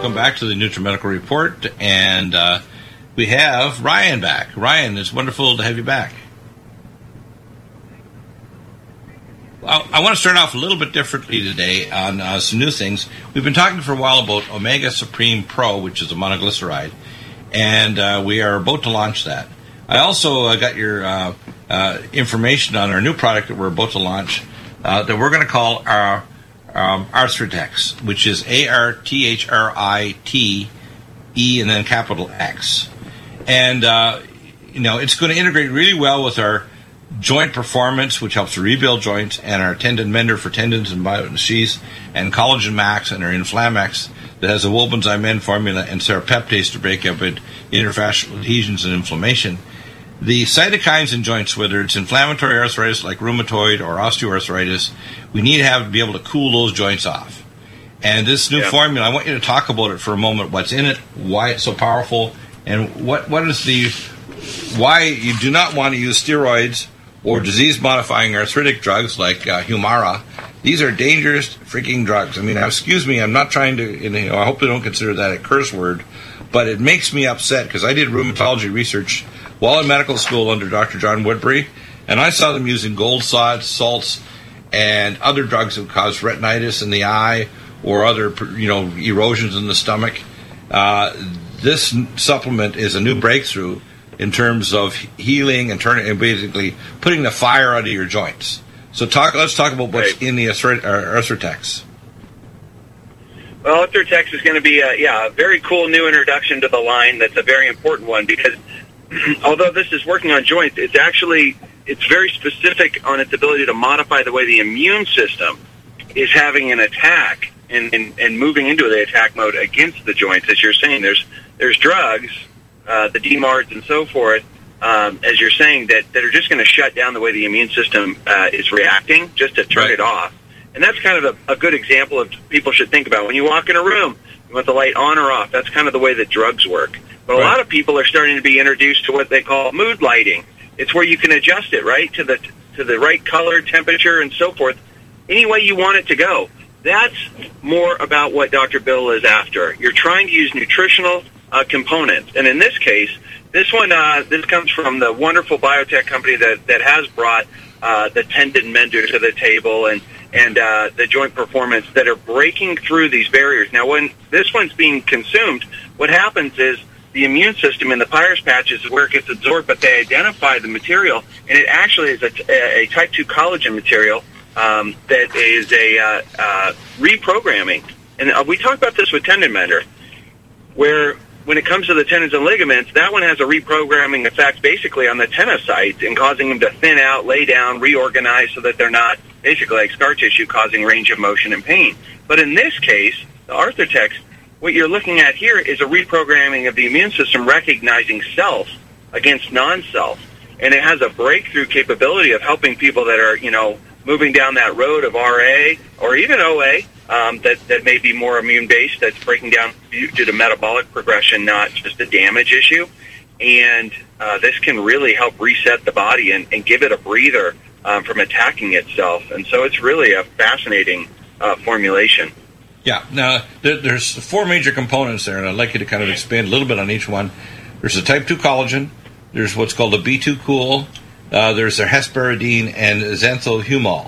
welcome back to the NutriMedical Report, and we have Ryan back. Ryan, it's wonderful to have you back. I want to start off a little bit differently today on some new things. We've been talking for a while about Omega Supreme Pro, which is a monoglyceride, and we are about to launch that. I also got your information on our new product that we're about to launch that we're going to call our Arthrotex, which is ARTHRITE and then capital X. And, it's going to integrate really well with our joint performance, which helps to rebuild joints, and our tendon mender for tendons and biotin sheaths, and Collagen Max and our Inflamex that has a Wolbenzyme N formula and serrapeptase to break up interfascial adhesions and inflammation. The cytokines in joints, whether it's inflammatory arthritis like rheumatoid or osteoarthritis, we need to be able to cool those joints off. And this new formula, I want you to talk about it for a moment, what's in it, why it's so powerful, and what is why you do not want to use steroids or disease-modifying arthritic drugs like Humira. These are dangerous freaking drugs. I mean, excuse me, I'm not trying to, I hope they don't consider that a curse word, but it makes me upset because I did rheumatology research while in medical school under Dr. John Woodbury, and I saw them using gold salts and other drugs that cause retinitis in the eye or other, erosions in the stomach. This supplement is a new breakthrough in terms of healing and basically putting the fire out of your joints. So let's talk about what's in the Arthrotex. Well, Arthrotex is going to be a very cool new introduction to the line. That's a very important one because although this is working on joints, it's very specific on its ability to modify the way the immune system is having an attack and moving into the attack mode against the joints. As you're saying, there's drugs, the DMARDs and so forth, as you're saying, that are just going to shut down the way the immune system is reacting, just to turn it off. And that's kind of a good example of people should think about. When you walk in a room, you want the light on or off. That's kind of the way that drugs work. But a lot of people are starting to be introduced to what they call mood lighting. It's where you can adjust it, right, to the right color, temperature, and so forth, any way you want it to go. That's more about what Dr. Bill is after. You're trying to use nutritional components. And in this case, this comes from the wonderful biotech company that has brought the tendon mender to the table and the joint performance that are breaking through these barriers. Now, when this one's being consumed, what happens is the immune system in the Peyer's patches is where it gets absorbed, but they identify the material, and it actually is a type 2 collagen material that is a reprogramming. And we talk about this with tendon mender, where when it comes to the tendons and ligaments, that one has a reprogramming effect basically on the tenocytes and causing them to thin out, lay down, reorganize so that they're not basically like scar tissue causing range of motion and pain. But in this case, the Arthrotex, what you're looking at here is a reprogramming of the immune system recognizing self against non-self. And it has a breakthrough capability of helping people that are, moving down that road of RA or even OA, that may be more immune-based, that's breaking down due to metabolic progression, not just a damage issue. And this can really help reset the body and give it a breather from attacking itself. And so it's really a fascinating formulation. Yeah. Now, there's 4 major components there, and I'd like you to kind of expand a little bit on each one. There's the type 2 collagen. There's what's called the B2 Cool. There's the hesperidine and xanthohumol.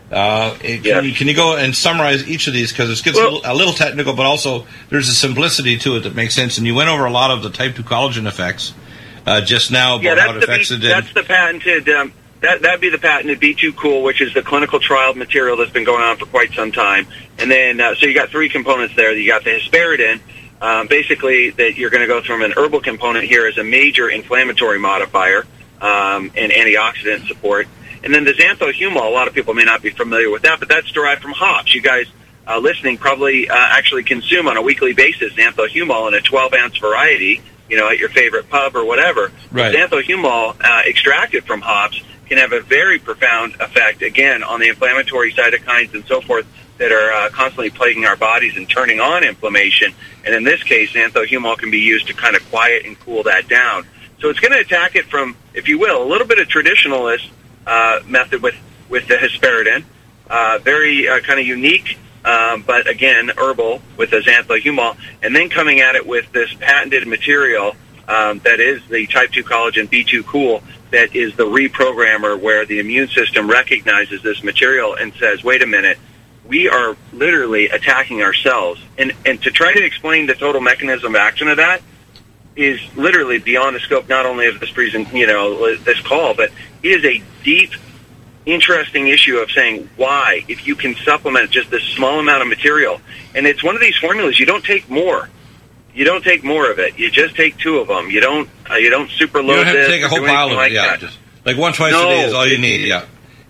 Can you go and summarize each of these? Because it gets a little technical, but also there's a simplicity to it that makes sense. And you went over a lot of the type 2 collagen effects just now. That's the patented... That'd be the patented B2 Cool, which is the clinical trial material that's been going on for quite some time. And then, so you got 3 components there. You got the hesperidine, basically that you're going to go from an herbal component here as a major inflammatory modifier and antioxidant support. And then the xanthohumol, a lot of people may not be familiar with that, but that's derived from hops. You guys listening probably actually consume on a weekly basis xanthohumol in a 12-ounce variety, at your favorite pub or whatever. Right. Xanthohumol extracted from hops can have a very profound effect, again, on the inflammatory cytokines and so forth that are constantly plaguing our bodies and turning on inflammation. And in this case, xanthohumol can be used to kind of quiet and cool that down. So it's going to attack it from, if you will, a little bit of traditionalist method with the hesperidine, very kind of unique but again, herbal with the xanthohumol, and then coming at it with this patented material that is the type 2 collagen B2 Cool, that is the reprogrammer, where the immune system recognizes this material and says, wait a minute, we are literally attacking ourselves. And to try to explain the total mechanism of action of that is literally beyond the scope not only of this this call, but it is a deep, interesting issue of saying why, if you can supplement just this small amount of material, and it's one of these formulas, you don't take more. You don't take more of it. You just take 2 of them. You don't super load this. You don't have to take a whole pile of it. Yeah, just like once, twice a day is all you need. Yeah.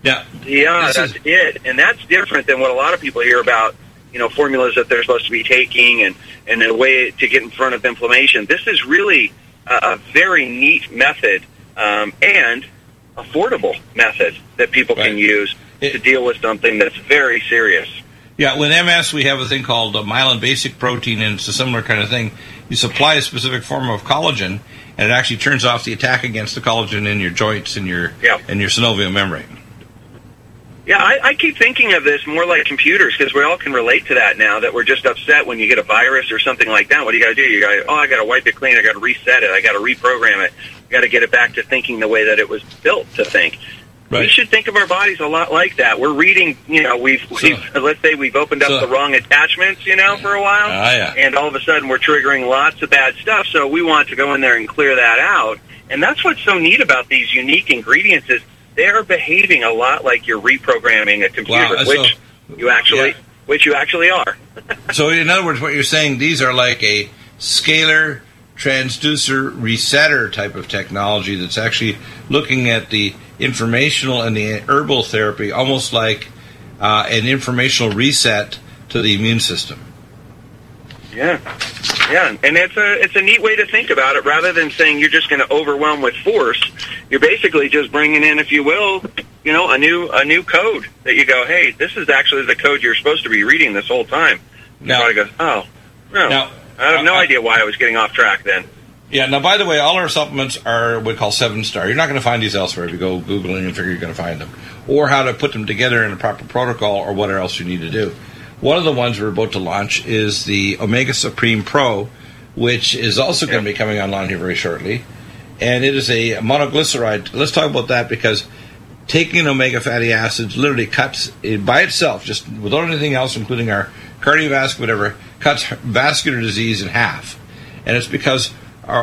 That's it, and that's different than what a lot of people hear about. Formulas that they're supposed to be taking and a way to get in front of inflammation. This is really a very neat method and affordable method that people can use to deal with something that's very serious. Yeah, with MS, we have a thing called myelin basic protein, and it's a similar kind of thing. You supply a specific form of collagen, and it actually turns off the attack against the collagen in your joints and your synovial membrane. Yeah, I keep thinking of this more like computers, because we all can relate to that now, that we're just upset when you get a virus or something like that. What do you got to do? You got I got to wipe it clean. I got to reset it. I got to reprogram it. I got to get it back to thinking the way that it was built to think. Right. We should think of our bodies a lot like that. We're reading, let's say we've opened up the wrong attachments, for a while, and all of a sudden we're triggering lots of bad stuff, so we want to go in there and clear that out. And that's what's so neat about these unique ingredients is they're behaving a lot like you're reprogramming a computer, which you actually are. So in other words, what you're saying, these are like a scalar transducer resetter type of technology that's actually looking at the informational and the herbal therapy almost like an informational reset to the immune system. Yeah, and it's a neat way to think about it. Rather than saying you're just going to overwhelm with force, you're basically just bringing in, if you will, a new code that you go, hey, this is actually the code you're supposed to be reading this whole time. Now, you go, oh, no. Now, I have no idea why I was getting off track then. Yeah, now, by the way, all our supplements are what we call 7-star. You're not going to find these elsewhere if you go Googling and figure you're going to find them. Or how to put them together in a proper protocol or whatever else you need to do. One of the ones we're about to launch is the Omega Supreme Pro, which is also going to be coming online here very shortly. And it is a monoglyceride. Let's talk about that, because taking omega fatty acids literally cuts, by itself, just without anything else, including our cardiovascular, whatever, cuts vascular disease in half. And it's because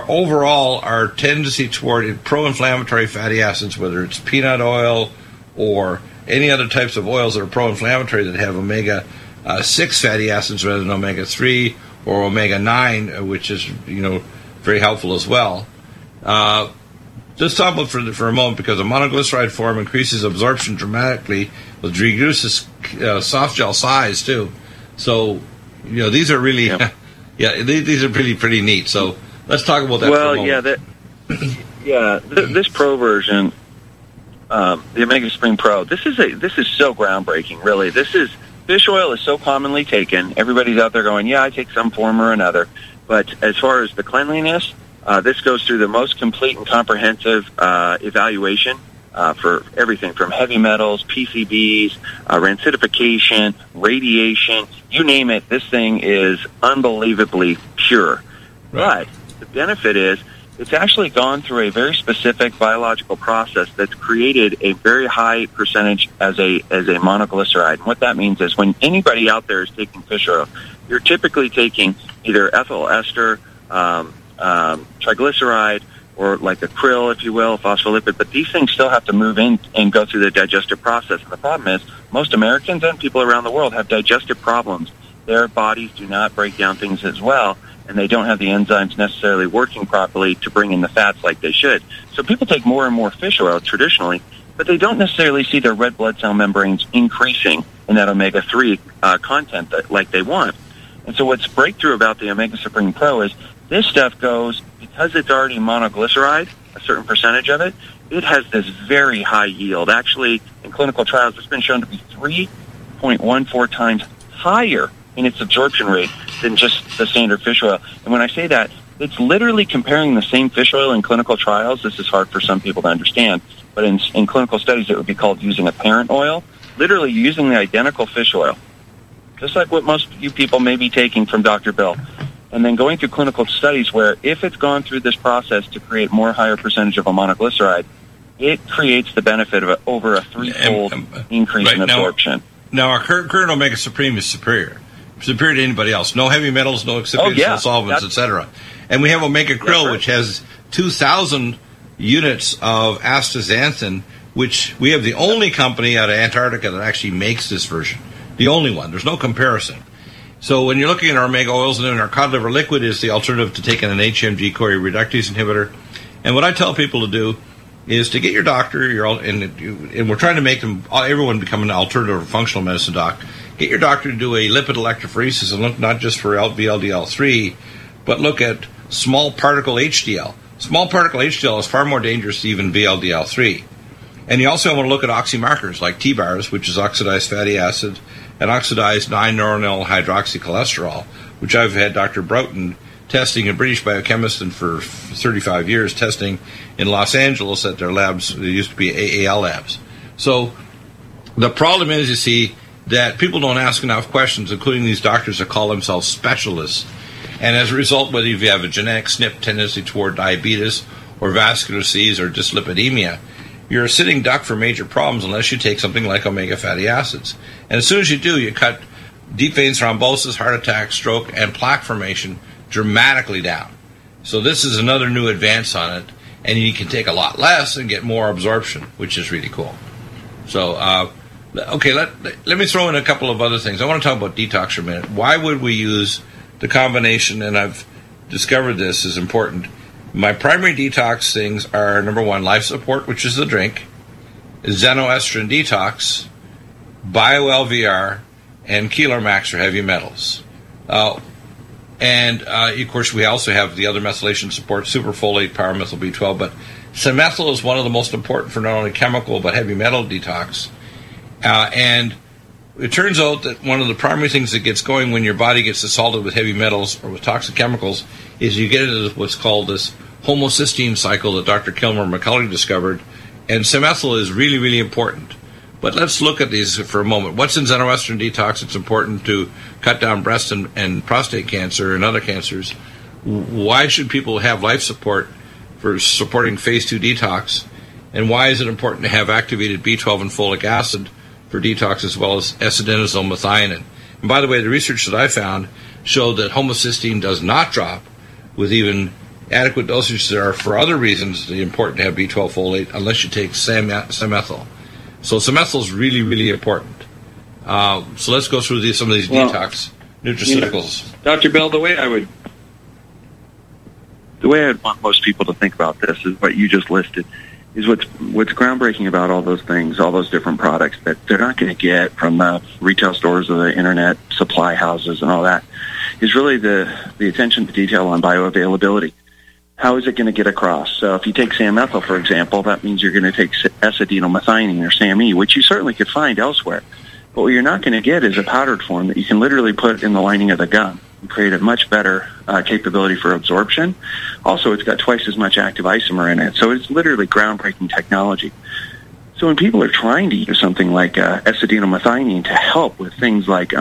our tendency toward pro-inflammatory fatty acids, whether it's peanut oil or any other types of oils that are pro-inflammatory that have omega-6 fatty acids rather than omega-3 or omega-9, which is very helpful as well. Let's talk about for a moment, because the monoglyceride form increases absorption dramatically, but reduces soft gel size too. So these are really these are pretty neat. So let's talk about that for a moment. This Pro version, the Omega Supreme Pro, this is so groundbreaking, really. Fish oil is so commonly taken. Everybody's out there going, I take some form or another. But as far as the cleanliness, this goes through the most complete and comprehensive evaluation for everything from heavy metals, PCBs, rancidification, radiation, you name it. This thing is unbelievably pure. Right. But the benefit is it's actually gone through a very specific biological process that's created a very high percentage as a monoglyceride. And what that means is when anybody out there is taking fish oil, you're typically taking either ethyl ester, triglyceride, or like a krill, if you will, phospholipid, but these things still have to move in and go through the digestive process. And the problem is most Americans and people around the world have digestive problems. Their bodies do not break down things as well, and they don't have the enzymes necessarily working properly to bring in the fats like they should. So people take more and more fish oil traditionally, but they don't necessarily see their red blood cell membranes increasing in that omega-3 content like they want. And so what's breakthrough about the Omega Supreme Pro is this stuff goes, because it's already monoglyceride, a certain percentage of it, it has this very high yield. Actually, in clinical trials, it's been shown to be 3.14 times higher in its absorption rate than just the standard fish oil. And when I say that, it's literally comparing the same fish oil in clinical trials. This is hard for some people to understand, but in clinical studies, it would be called using a parent oil, literally using the identical fish oil just like what most you people may be taking from Dr. Bill, and then going through clinical studies where if it's gone through this process to create more higher percentage of a monoglyceride, it creates the benefit of over a threefold increase in absorption. Now our current Omega Supreme is superior to anybody else. No heavy metals, no excipients, no solvents, etc. And we have Omega Krill, which has 2,000 units of astaxanthin, which we have the only company out of Antarctica that actually makes this version. The only one. There's no comparison. So when you're looking at our omega oils, and then our cod liver liquid is the alternative to taking an HMG-CoA reductase inhibitor. And what I tell people to do is to get your doctor, and we're trying to make everyone become an alternative functional medicine doc. Get your doctor to do a lipid electrophoresis and look not just for VLDL3, but look at small particle HDL. Small particle HDL is far more dangerous than even VLDL3. And you also want to look at oxymarkers like T-bars, which is oxidized fatty acid, and oxidized 9-neuronal hydroxycholesterol, which I've had Dr. Broughton testing, a British biochemist, and for 35 years testing in Los Angeles at their labs. They used to be AAL labs. So the problem is, you see, that people don't ask enough questions, including these doctors that call themselves specialists. And as a result, whether you have a genetic SNP tendency toward diabetes or vascular disease or dyslipidemia, you're a sitting duck for major problems unless you take something like omega fatty acids. And as soon as you do, you cut deep vein thrombosis, heart attack, stroke, and plaque formation dramatically down. So this is another new advance on it, and you can take a lot less and get more absorption, which is really cool. So, okay, let me throw in a couple of other things. I want to talk about detox for a minute. Why would we use the combination, and I've discovered this is important. My primary detox things are, number one, Life Support, which is the drink, Xenoestrin Detox, BioLVR, and Keeler Max for heavy metals. And, of course, we also have the other methylation support, superfolate, pyromethyl B12, but Semethyl is one of the most important for not only chemical but heavy metal detox. And it turns out that one of the primary things that gets going when your body gets assaulted with heavy metals or with toxic chemicals is you get into what's called this homocysteine cycle that Dr. Kilmer McCulley discovered, and Semethyl is really, really important. But let's look at these for a moment. What's in Xenoestrin Detox? It's important to cut down breast and prostate cancer and other cancers. Why should people have life support for supporting phase 2 detox? And why is it important to have activated B12 and folic acid for detox, as well as S-adenosine methionine? And by the way, the research that I found showed that homocysteine does not drop with even adequate dosages. There are, for other reasons, important to have B12 folate unless you take Semethyl. So Semethyl is really, really important. So let's go through some of these detox nutraceuticals. Dr. Bell, the way I'd want most people to think about this is what you just listed. Is what's groundbreaking about all those things, all those different products that they're not going to get from the retail stores or the internet supply houses and all that, is really the attention to detail on bioavailability. How is it going to get across? So if you take Semethyl, for example, that means you're going to take S-adenomethionine or SAMe, which you certainly could find elsewhere. But what you're not going to get is a powdered form that you can literally put in the lining of the gun and create a much better capability for absorption. Also, it's got twice as much active isomer in it, so it's literally groundbreaking technology. So when people are trying to use something like S-adenomethionine to help with things like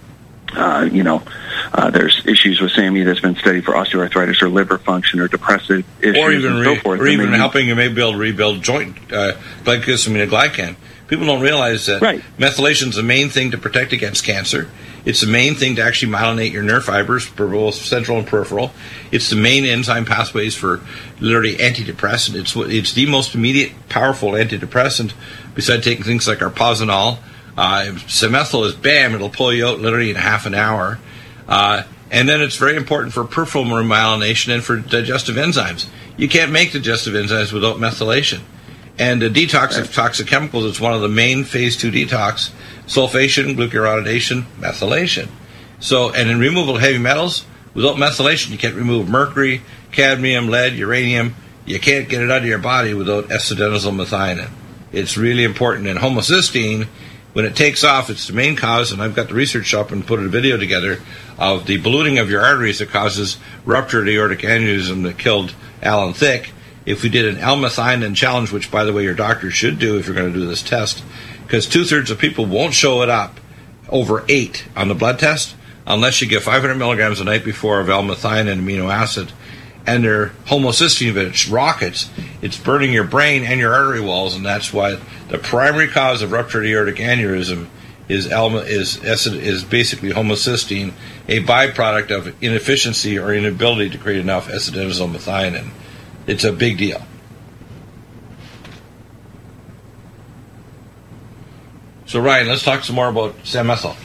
there's issues with SAMe that's been studied for osteoarthritis or liver function or depressive issues and so forth. Or even helping you maybe be able to rebuild joint glycosaminoglycan. People don't realize that methylation is the main thing to protect against cancer. It's the main thing to actually myelinate your nerve fibers for both central and peripheral. It's the main enzyme pathways for literally antidepressant. It's the most immediate, powerful antidepressant besides taking things like arpazenol. Semethyl is bam, it'll pull you out literally in half an hour. And then it's very important for peripheral remyelination and for digestive enzymes. You can't make digestive enzymes without methylation. And the detox of toxic chemicals is one of the main phase 2 detox: sulfation, glucuronidation, methylation. So, and in removal of heavy metals, without methylation, you can't remove mercury, cadmium, lead, uranium. You can't get it out of your body without S-adenosine methionine. It's really important. And homocysteine, when it takes off, it's the main cause, and I've got the research up and put a video together of the ballooning of your arteries that causes ruptured aortic aneurysm that killed Alan Thicke. If we did an L-methionine challenge, which, by the way, your doctor should do if you're going to do this test, because 2/3 of people won't show it up over 8 on the blood test, unless you get 500 milligrams a night before of L-methionine amino acid, and their homocysteine, which rockets, it's burning your brain and your artery walls, and that's why the primary cause of ruptured aortic aneurysm is basically homocysteine, a byproduct of inefficiency or inability to create enough acetazolyl methionine. It's a big deal. So Ryan, let's talk some more about Sam-methyl.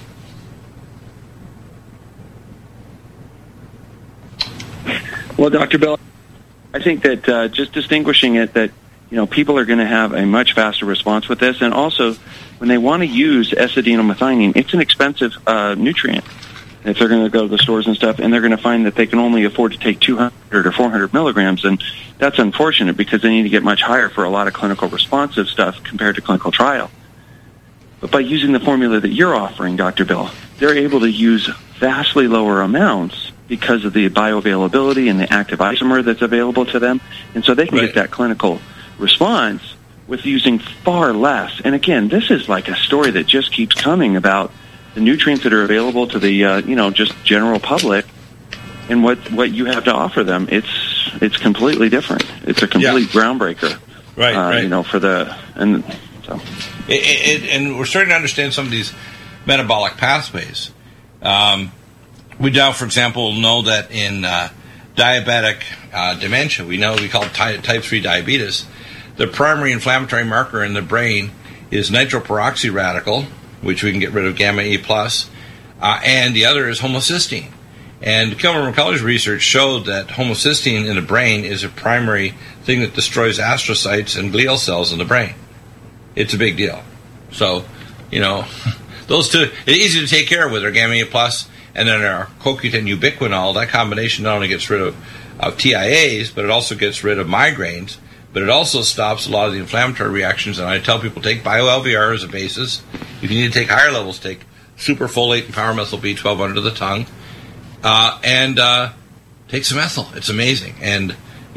Well, Dr. Bell, I think that just distinguishing it, that people are going to have a much faster response with this, and also when they want to use acetylmethionine, it's an expensive nutrient. If they're going to go to the stores and stuff, and they're going to find that they can only afford to take 200 or 400 milligrams, and that's unfortunate because they need to get much higher for a lot of clinical responsive stuff compared to clinical trial. But by using the formula that you're offering, Dr. Bill, they're able to use vastly lower amounts because of the bioavailability and the active isomer that's available to them. And so they can get that clinical response with using far less. And again, this is like a story that just keeps coming about the nutrients that are available to the, just general public, and what you have to offer them. It's completely different. It's a complete groundbreaker. Right. And we're starting to understand some of these metabolic pathways. We now, for example, know that in diabetic dementia, we call it type 3 diabetes, the primary inflammatory marker in the brain is nitroperoxy radical, which we can get rid of gamma E+, and the other is homocysteine. And Kilmer McCullough's research showed that homocysteine in the brain is a primary thing that destroys astrocytes and glial cells in the brain. It's a big deal. So, those two, it's easy to take care of with our gamma E+, and then our CoQ10 ubiquinol. That combination not only gets rid of TIAs, but it also gets rid of migraines, but it also stops a lot of the inflammatory reactions. And I tell people, take bio-LVR as a basis. If you need to take higher levels, take superfolate and power-methyl B12 under the tongue, and take some methyl. It's amazing. And,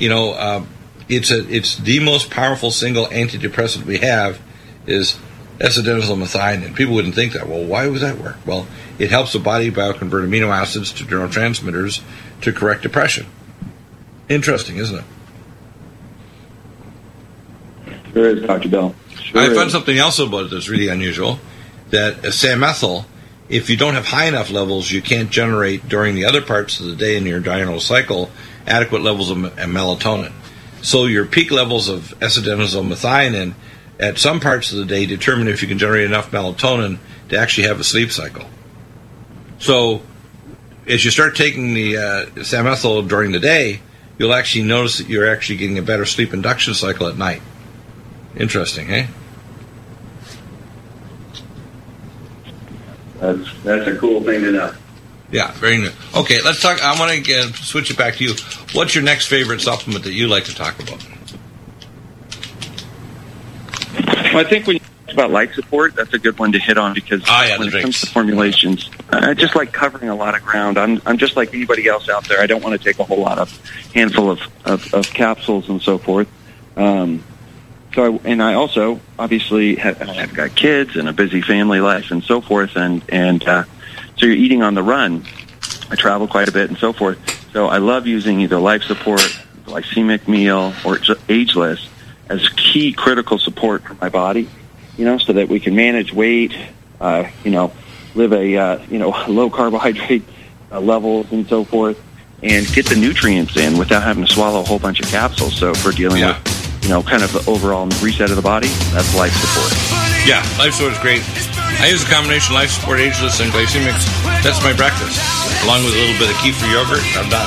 it's the most powerful single antidepressant we have is acetazolyl methionine. People wouldn't think that. Well, why would that work? Well, it helps the body bioconvert amino acids to neurotransmitters to correct depression. Interesting, isn't it? Sure is, Dr. Bell. I found something else about it that's really unusual, that Sam-methyl, if you don't have high enough levels, you can't generate during the other parts of the day in your diurnal cycle adequate levels of melatonin. So your peak levels of acetazolyl methionine at some parts of the day determine if you can generate enough melatonin to actually have a sleep cycle. So as you start taking the Sam-methyl during the day, you'll actually notice that you're actually getting a better sleep induction cycle at night. Interesting, eh? That's a cool thing to know. Yeah, very new. Okay, let's talk. I want to switch it back to you. What's your next favorite supplement that you like to talk about? Well, I think when you talk about life support, that's a good one to hit on because when it comes to formulations, I just like covering a lot of ground. I'm just like anybody else out there. I don't want to take a whole lot of handful of capsules and so forth. I also obviously have got kids and a busy family life and so forth, and so you're eating on the run. I travel quite a bit and so forth. So I love using either life support, glycemic meal, or Ageless as key critical support for my body, so that we can manage weight, live a low carbohydrate levels and so forth, and get the nutrients in without having to swallow a whole bunch of capsules. So if we're dealing with kind of the overall reset of the body, that's life support. Yeah, life support is great. I use a combination of life support, Ageless, and glycemics. That's my breakfast. Along with a little bit of kefir yogurt, I'm done.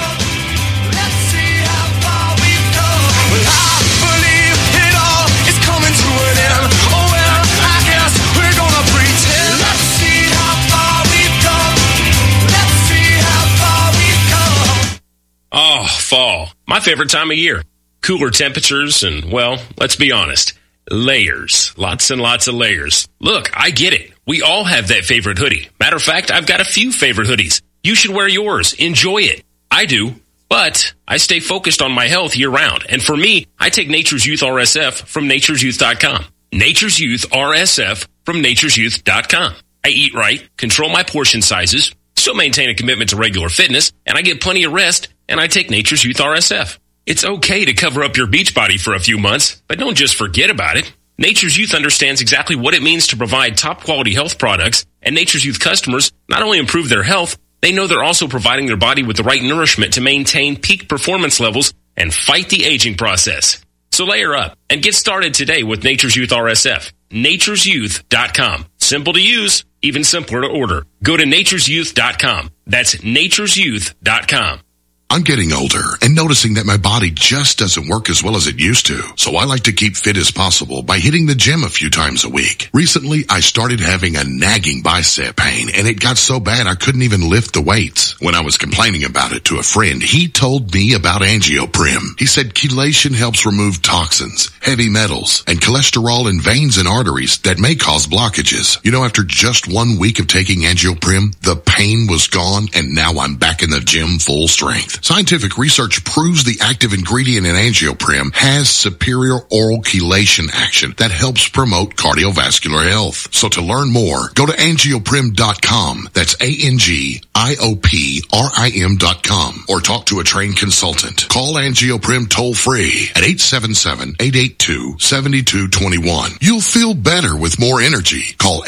Oh, fall. My favorite time of year. Cooler temperatures and, well, let's be honest, layers. Lots and lots of layers. Look, I get it. We all have that favorite hoodie. Matter of fact, I've got a few favorite hoodies. You should wear yours. Enjoy it. I do. But I stay focused on my health year-round. And for me, I take Nature's Youth RSF from nature'syouth.com. Nature's Youth RSF from nature'syouth.com. I eat right, control my portion sizes, still maintain a commitment to regular fitness, and I get plenty of rest, and I take Nature's Youth RSF. It's okay to cover up your beach body for a few months, but don't just forget about it. Nature's Youth understands exactly what it means to provide top-quality health products, and Nature's Youth customers not only improve their health, they know they're also providing their body with the right nourishment to maintain peak performance levels and fight the aging process. So layer up and get started today with Nature's Youth RSF. Nature'sYouth.com. Simple to use, even simpler to order. Go to Nature'sYouth.com. That's Nature'sYouth.com. I'm getting older and noticing that my body just doesn't work as well as it used to. So I like to keep fit as possible by hitting the gym a few times a week. Recently, I started having a nagging bicep pain, and it got so bad I couldn't even lift the weights. When I was complaining about it to a friend, he told me about Angioprim. He said chelation helps remove toxins, heavy metals, and cholesterol in veins and arteries that may cause blockages. You know, after just 1 week of taking Angioprim, the pain was gone, and now I'm back in the gym full strength. Scientific research proves the active ingredient in Angioprim has superior oral chelation action that helps promote cardiovascular health. So to learn more, go to angioprim.com. That's ANGIOPRIM.com, or talk to a trained consultant. Call Angioprim toll free at 877-882-7221. You'll feel better with more energy. Call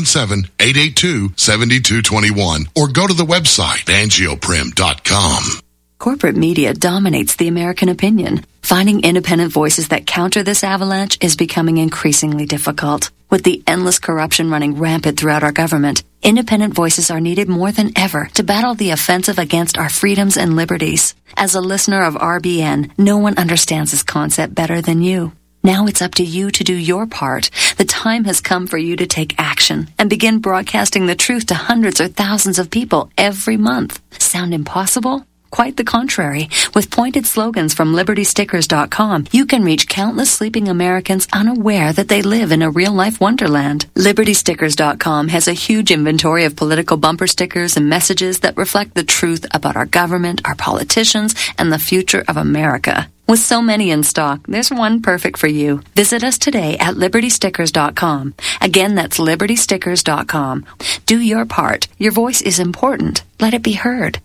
877-882-7221 or go to the website angioprim.com. Corporate media dominates the American opinion. Finding independent voices that counter this avalanche is becoming increasingly difficult. With the endless corruption running rampant throughout our government, independent voices are needed more than ever to battle the offensive against our freedoms and liberties. As a listener of RBN, no one understands this concept better than you. Now it's up to you to do your part. The time has come for you to take action and begin broadcasting the truth to hundreds or thousands of people every month. Sound impossible? Quite the contrary. With pointed slogans from LibertyStickers.com, you can reach countless sleeping Americans unaware that they live in a real-life wonderland. LibertyStickers.com has a huge inventory of political bumper stickers and messages that reflect the truth about our government, our politicians, and the future of America. With so many in stock, there's one perfect for you. Visit us today at LibertyStickers.com. Again, that's LibertyStickers.com. Do your part. Your voice is important. Let it be heard.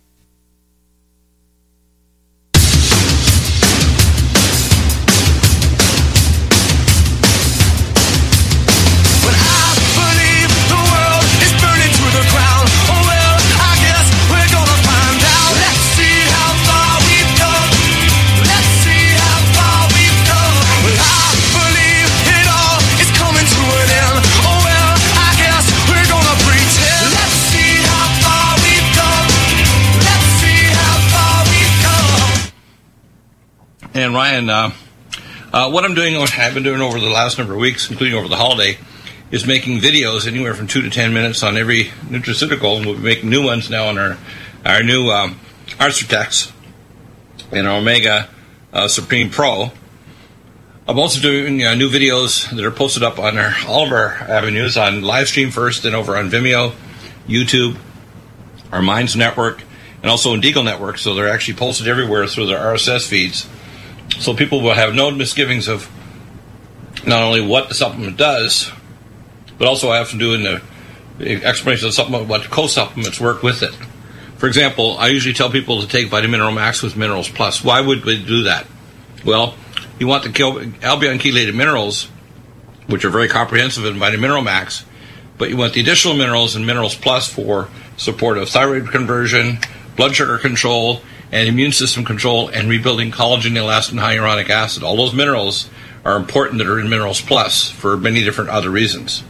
And Ryan, what I've been doing over the last number of weeks, including over the holiday, is making videos anywhere from 2 to 10 minutes on every nutraceutical, and we'll be making new ones now on our new Arthrotex and our Omega Supreme Pro. I'm also doing new videos that are posted up on all of our avenues, on Livestream first, and over on Vimeo, YouTube, our Minds Network, and also on Deagle Network, so they're actually posted everywhere through their RSS feeds. So people will have no misgivings of not only what the supplement does, but also I have to do in the explanation of the supplement, what co-supplements work with it. For example, I usually tell people to take Vitamin Mineral Max with Minerals Plus. Why would we do that? Well, you want the albion chelated minerals, which are very comprehensive in Vitamin Mineral Max, but you want the additional minerals in Minerals Plus for support of thyroid conversion, blood sugar control, and immune system control, and rebuilding collagen, elastin, hyaluronic acid. All those minerals are important that are in Minerals Plus for many different other reasons.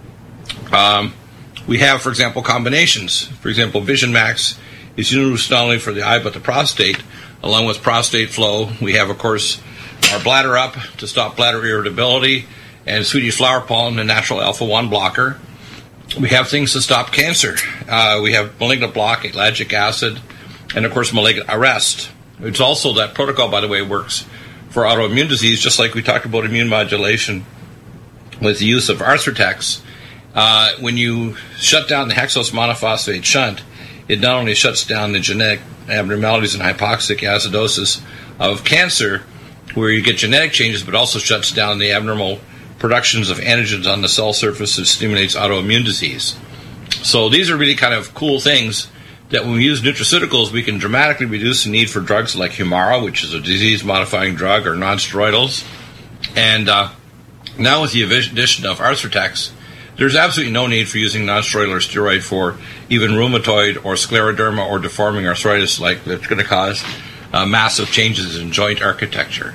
We have, for example, combinations. For example, Vision Max is used not only for the eye but the prostate, along with prostate flow. We have, of course, our Bladder Up to stop bladder irritability, and Swedish flower pollen, a natural alpha-1 blocker. We have things to stop cancer. We have malignant block, ellagic acid, and, of course, malignant arrest. It's also that protocol, by the way, works for autoimmune disease, just like we talked about immune modulation with the use of Arthrotex. When you shut down the hexose monophosphate shunt, it not only shuts down the genetic abnormalities and hypoxic acidosis of cancer, where you get genetic changes, but also shuts down the abnormal productions of antigens on the cell surface that stimulates autoimmune disease. So these are really kind of cool things that when we use nutraceuticals, we can dramatically reduce the need for drugs like Humira, which is a disease-modifying drug, or non-steroidals. And now with the addition of Arthrotex, there's absolutely no need for using non-steroidal or steroid for even rheumatoid or scleroderma or deforming arthritis, like that's going to cause massive changes in joint architecture.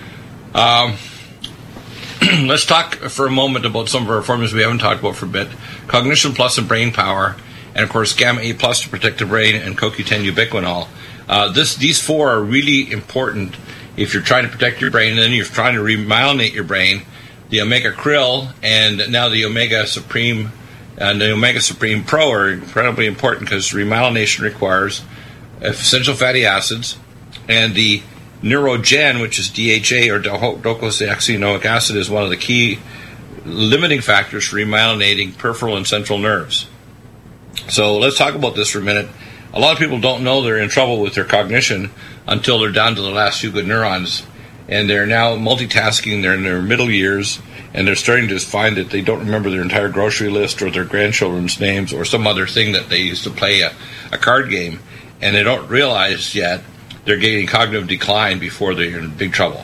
Let's talk for a moment about some of our formulas we haven't talked about for a bit. Cognition Plus and Brain Power, and of course Gamma E Plus to protect the brain, and CoQ10 ubiquinol. These four are really important if you're trying to protect your brain and then you're trying to remyelinate your brain. The Omega Krill and now the Omega Supreme and the Omega Supreme Pro are incredibly important because remyelination requires essential fatty acids, and the Neurogen, which is DHA or docosahexaenoic acid, is one of the key limiting factors for remyelinating peripheral and central nerves. So let's talk about this for a minute. A lot of people don't know they're in trouble with their cognition until they're down to the last few good neurons, and they're now multitasking. They're in their middle years, and they're starting to find that they don't remember their entire grocery list or their grandchildren's names or some other thing that they used to play a card game, and they don't realize yet they're getting cognitive decline before they're in big trouble.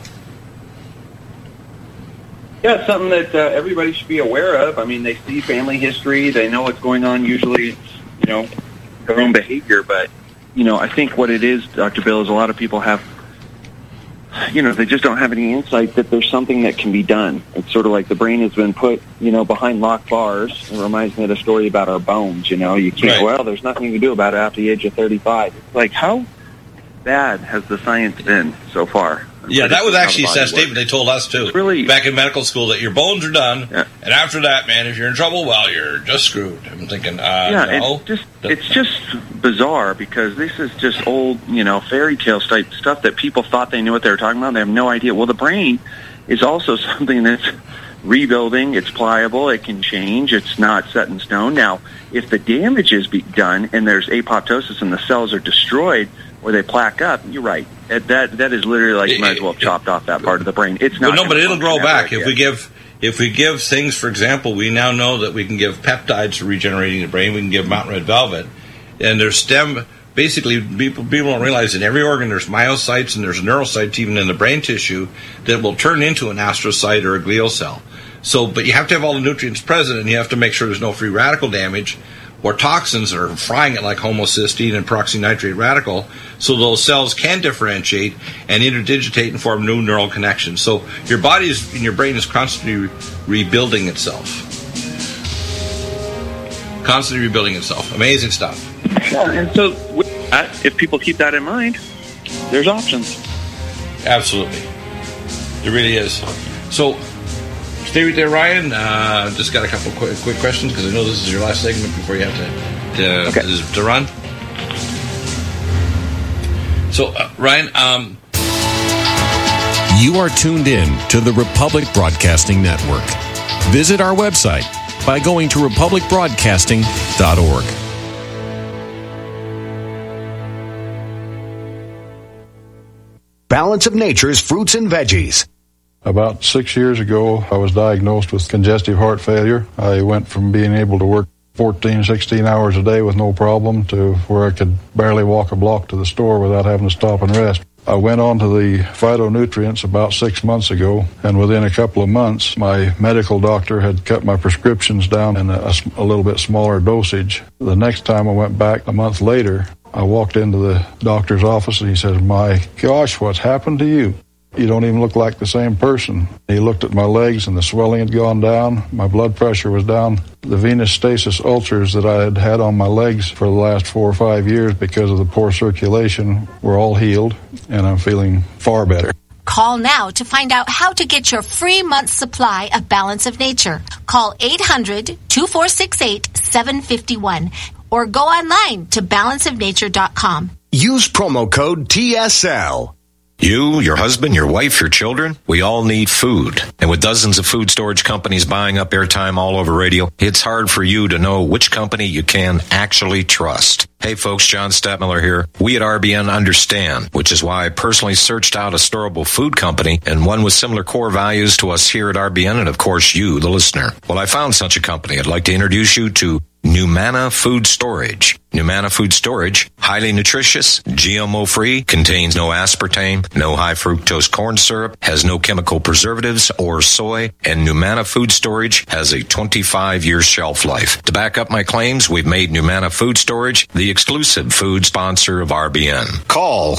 Yeah, it's something that everybody should be aware of. I mean, they see family history. They know what's going on. Usually it's, their own behavior. But, I think what it is, Dr. Bill, is a lot of people have, they just don't have any insight that there's something that can be done. It's sort of like the brain has been put, behind locked bars. It reminds me of the story about our bones, You can't, right. Well, there's nothing you can do about it after the age of 35. It's like, how bad has the science been so far? Yeah, that was actually a statement they told us, too, really, back in medical school, that your bones are done, yeah. And after that, man, if you're in trouble, well, you're just screwed. I'm thinking, no. It's just bizarre, because this is just old, fairy tale type stuff that people thought they knew what they were talking about. They have no idea. Well, the brain is also something that's rebuilding. It's pliable. It can change. It's not set in stone. Now, if the damage is done and there's apoptosis and the cells are destroyed or they plaque up, you're right. That is literally like you might as well have chopped off that part of the brain. It's not. But it'll grow back if we give things. For example, we now know that we can give peptides for regenerating the brain. We can give mountain red velvet, and there's stem. Basically, people don't realize in every organ there's myocytes and there's neurocytes even in the brain tissue that will turn into an astrocyte or a glial cell. So, but you have to have all the nutrients present, and you have to make sure there's no free radical damage or toxins that are frying it like homocysteine and peroxynitrate radical, so those cells can differentiate and interdigitate and form new neural connections. So your body and your brain is constantly rebuilding itself. Constantly rebuilding itself. Amazing stuff. Yeah, and so if people keep that in mind, there's options. Absolutely. It really is. So stay right there, Ryan. Just got a couple quick questions because I know this is your last segment before you have to run. So, Ryan, you are tuned in to the Republic Broadcasting Network. Visit our website by going to republicbroadcasting.org. Balance of Nature's fruits and veggies. About 6 years ago, I was diagnosed with congestive heart failure. I went from being able to work 14, 16 hours a day with no problem to where I could barely walk a block to the store without having to stop and rest. I went on to the phytonutrients about 6 months ago, and within a couple of months, my medical doctor had cut my prescriptions down in a little bit smaller dosage. The next time I went back a month later, I walked into the doctor's office and he says, "My gosh, what's happened to you? You don't even look like the same person." He looked at my legs and the swelling had gone down. My blood pressure was down. The venous stasis ulcers that I had had on my legs for the last 4 or 5 years because of the poor circulation were all healed, and I'm feeling far better. Call now to find out how to get your free month's supply of Balance of Nature. Call 800-2468-751 or go online to balanceofnature.com. Use promo code TSL. You, your husband, your wife, your children, we all need food. And with dozens of food storage companies buying up airtime all over radio, it's hard for you to know which company you can actually trust. Hey folks, John Stadtmiller here. We at RBN understand, which is why I personally searched out a storable food company and one with similar core values to us here at RBN and of course you, the listener. Well, I found such a company. I'd like to introduce you to Numana Food Storage. Numana Food Storage, highly nutritious, GMO-free, contains no aspartame, no high-fructose corn syrup, has no chemical preservatives or soy, and Numana Food Storage has a 25-year shelf life. To back up my claims, we've made Numana Food Storage the exclusive food sponsor of RBN. Call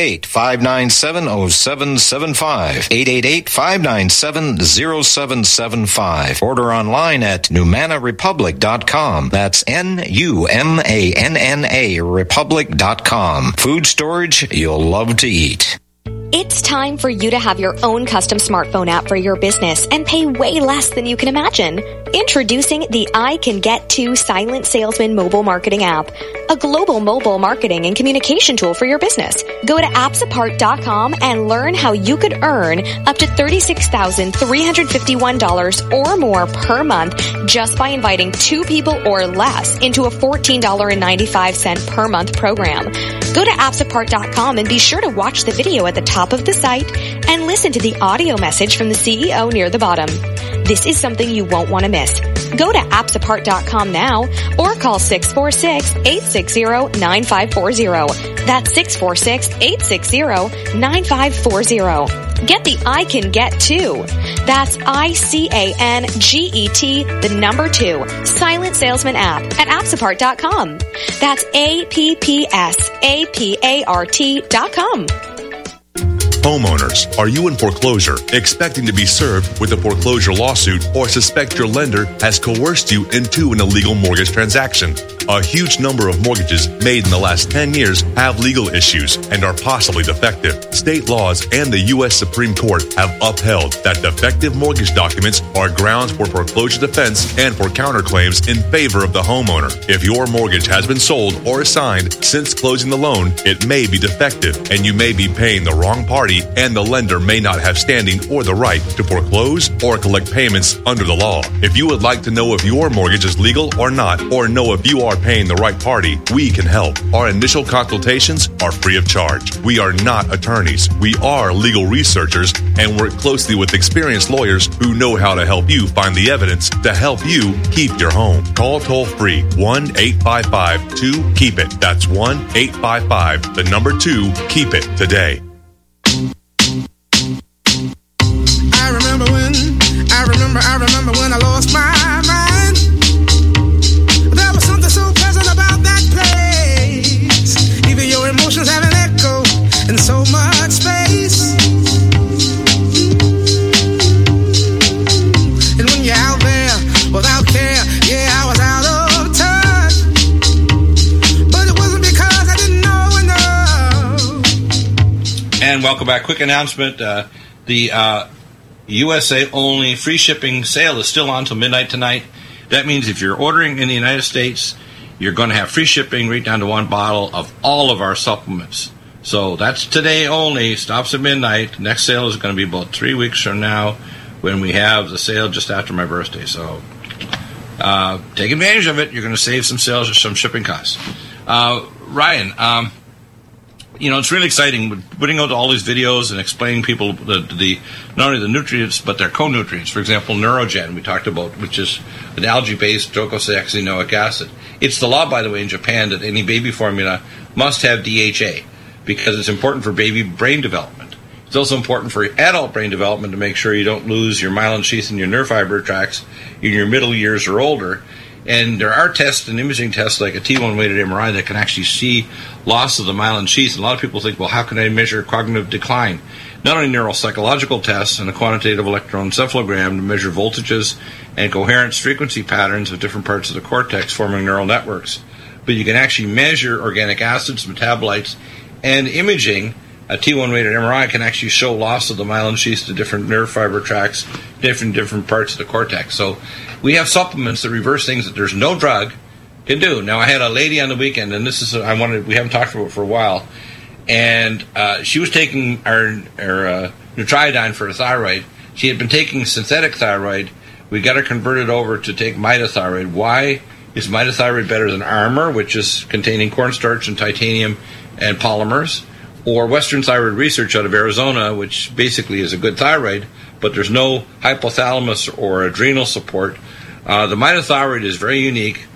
888-597-0775, 888-597-0775. Order online at NumanaRepublic.com. That's NUMANA Republic.com. Food storage you'll love to eat. It's time for you to have your own custom smartphone app for your business and pay way less than you can imagine. Introducing the I Can Get To Silent Salesman mobile marketing app, a global mobile marketing and communication tool for your business. Go to appsapart.com and learn how you could earn up to $36,351 or more per month just by inviting 2 people or less into a $14.95 per month program. Go to appsapart.com and be sure to watch the video at the top of the site and listen to the audio message from the CEO near the bottom. This is something you won't want to miss. Go to appsapart.com now or call 646-860-9540. That's 646-860-9540. Get the I Can Get To. That's ICANGET, the number 2, Silent Salesman app at appsapart.com. That's APPSAPART.com. Homeowners, are you in foreclosure, expecting to be served with a foreclosure lawsuit, or suspect your lender has coerced you into an illegal mortgage transaction? A huge number of mortgages made in the last 10 years have legal issues and are possibly defective. State laws and the U.S. Supreme Court have upheld that defective mortgage documents are grounds for foreclosure defense and for counterclaims in favor of the homeowner. If your mortgage has been sold or assigned since closing the loan, it may be defective and you may be paying the wrong party, and the lender may not have standing or the right to foreclose or collect payments under the law. If you would like to know if your mortgage is legal or not, or know if you are paying the right party, we can help. Our initial consultations are free of charge. We are not attorneys. We are legal researchers and work closely with experienced lawyers who know how to help you find the evidence to help you keep your home. Call toll-free 1-855-2-KEEP-IT. That's 1-855-2-KEEP-IT today. I remember when I lost my mind. There was something so pleasant about that place. Even your emotions have an echo in so much space. And when you're out there without care, yeah, I was out of touch. But it wasn't because I didn't know enough. And welcome back. Quick announcement. The USA only free shipping sale is still on until midnight tonight. That means if you're ordering in the United States, you're going to have free shipping right down to 1 bottle of all of our supplements. So that's today only. Stops at midnight. Next sale is going to be about 3 weeks from now when we have the sale just after my birthday. So take advantage of it. You're going to save some sales or some shipping costs. Ryan, it's really exciting putting out all these videos and explaining people the not only the nutrients but their co-nutrients. For example, Neurogen we talked about, which is an algae-based docosahexaenoic acid. It's the law, by the way, in Japan that any baby formula must have DHA because it's important for baby brain development. It's also important for adult brain development to make sure you don't lose your myelin sheath and your nerve fiber tracts in your middle years or older. And there are tests and imaging tests like a T1 weighted MRI that can actually see loss of the myelin sheath. And a lot of people think, well, how can I measure cognitive decline? Not only neuropsychological tests and a quantitative electroencephalogram to measure voltages and coherence frequency patterns of different parts of the cortex forming neural networks, but you can actually measure organic acids, metabolites, and imaging. A T1 weighted MRI can actually show loss of the myelin sheath to different nerve fiber tracts, different parts of the cortex. So we have supplements that reverse things that there's no drug can do. Now, I had a lady on the weekend, and this is we haven't talked about it for a while, and she was taking our Nutriodine for her thyroid. She had been taking synthetic thyroid. We got her converted over to take Mitothyroid. Why is Mitothyroid better than Armour, which is containing cornstarch and titanium and polymers? Or Western Thyroid Research out of Arizona, which basically is a good thyroid, but there's no hypothalamus or adrenal support. The Mitothyroid is very unique.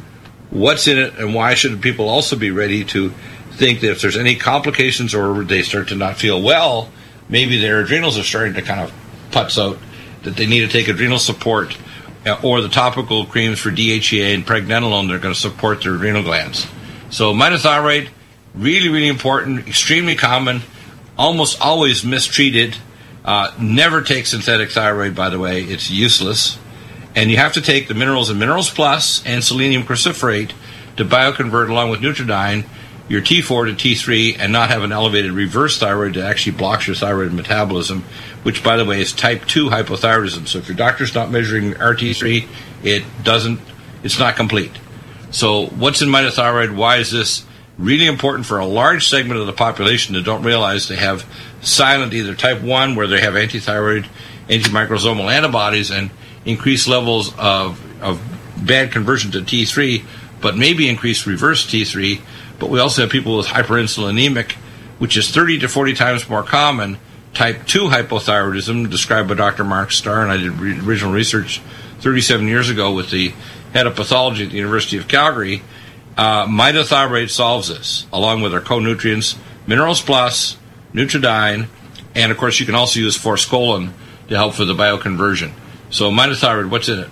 what's in it, and why should people also be ready to think that if there's any complications or they start to not feel well, maybe their adrenals are starting to kind of putz out, that they need to take adrenal support, or the topical creams for DHEA and pregnenolone that are going to support their adrenal glands. So mitothyroid, really, really important, extremely common, almost always mistreated. Never take synthetic thyroid, by the way. It's useless. And you have to take the minerals and Minerals Plus and selenium cruciferate to bioconvert along with Nutridyne your T4 to T3 and not have an elevated reverse thyroid that actually blocks your thyroid metabolism, which, by the way, is type 2 hypothyroidism. So if your doctor's not measuring RT3, it's not complete. So what's in mitothyroid? Why is this really important for a large segment of the population that don't realize they have silent either type 1, where they have antithyroid, antimicrosomal antibodies, and increased levels of bad conversion to T3, but maybe increased reverse T3. But we also have people with hyperinsulinemic, which is 30 to 40 times more common, type 2 hypothyroidism, described by Dr. Mark Starr, and I did original research 37 years ago with the head of pathology at the University of Calgary. Mitothyroid solves this, along with our co-nutrients, Minerals Plus, Nutridyne, and of course you can also use forskolin to help with the bioconversion. So mitothyroid, what's in it?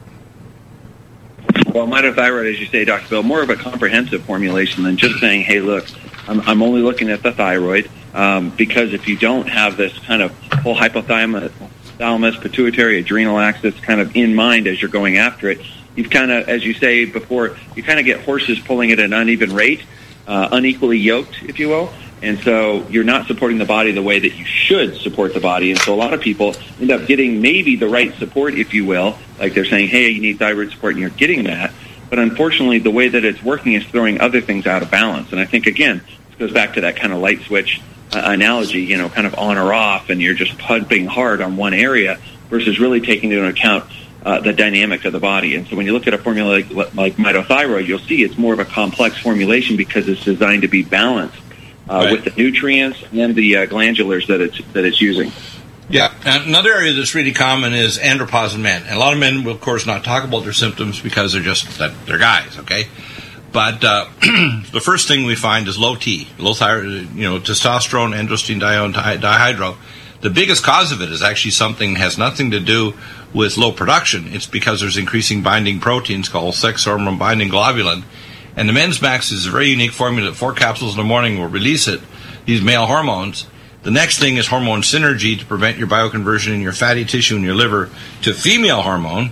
Well, mitothyroid, as you say, Dr. Bill, more of a comprehensive formulation than just saying, hey, look, I'm only looking at the thyroid, because if you don't have this kind of whole hypothalamus, pituitary, adrenal axis kind of in mind as you're going after it, you've kind of, as you say before, you kind of get horses pulling at an uneven rate, unequally yoked, if you will. And so you're not supporting the body the way that you should support the body. And so a lot of people end up getting maybe the right support, if you will. Like they're saying, hey, you need thyroid support, and you're getting that. But unfortunately, the way that it's working is throwing other things out of balance. And I think, again, this goes back to that kind of light switch analogy, kind of on or off, and you're just pumping hard on one area versus really taking into account the dynamics of the body. And so when you look at a formula like mitothyroid, you'll see it's more of a complex formulation because it's designed to be balanced. With the nutrients and the glandulars that it's using. Yeah, and another area that's really common is andropause in men. And a lot of men will, of course, not talk about their symptoms because they're guys, okay? But the first thing we find is low T, low thyroid, testosterone, androstenedione dihydro. The biggest cause of it is actually something that has nothing to do with low production. It's because there's increasing binding proteins called sex hormone binding globulin. And the Men's Max is a very unique formula that 4 capsules in the morning will release it, these male hormones. The next thing is hormone synergy to prevent your bioconversion in your fatty tissue in your liver to female hormone.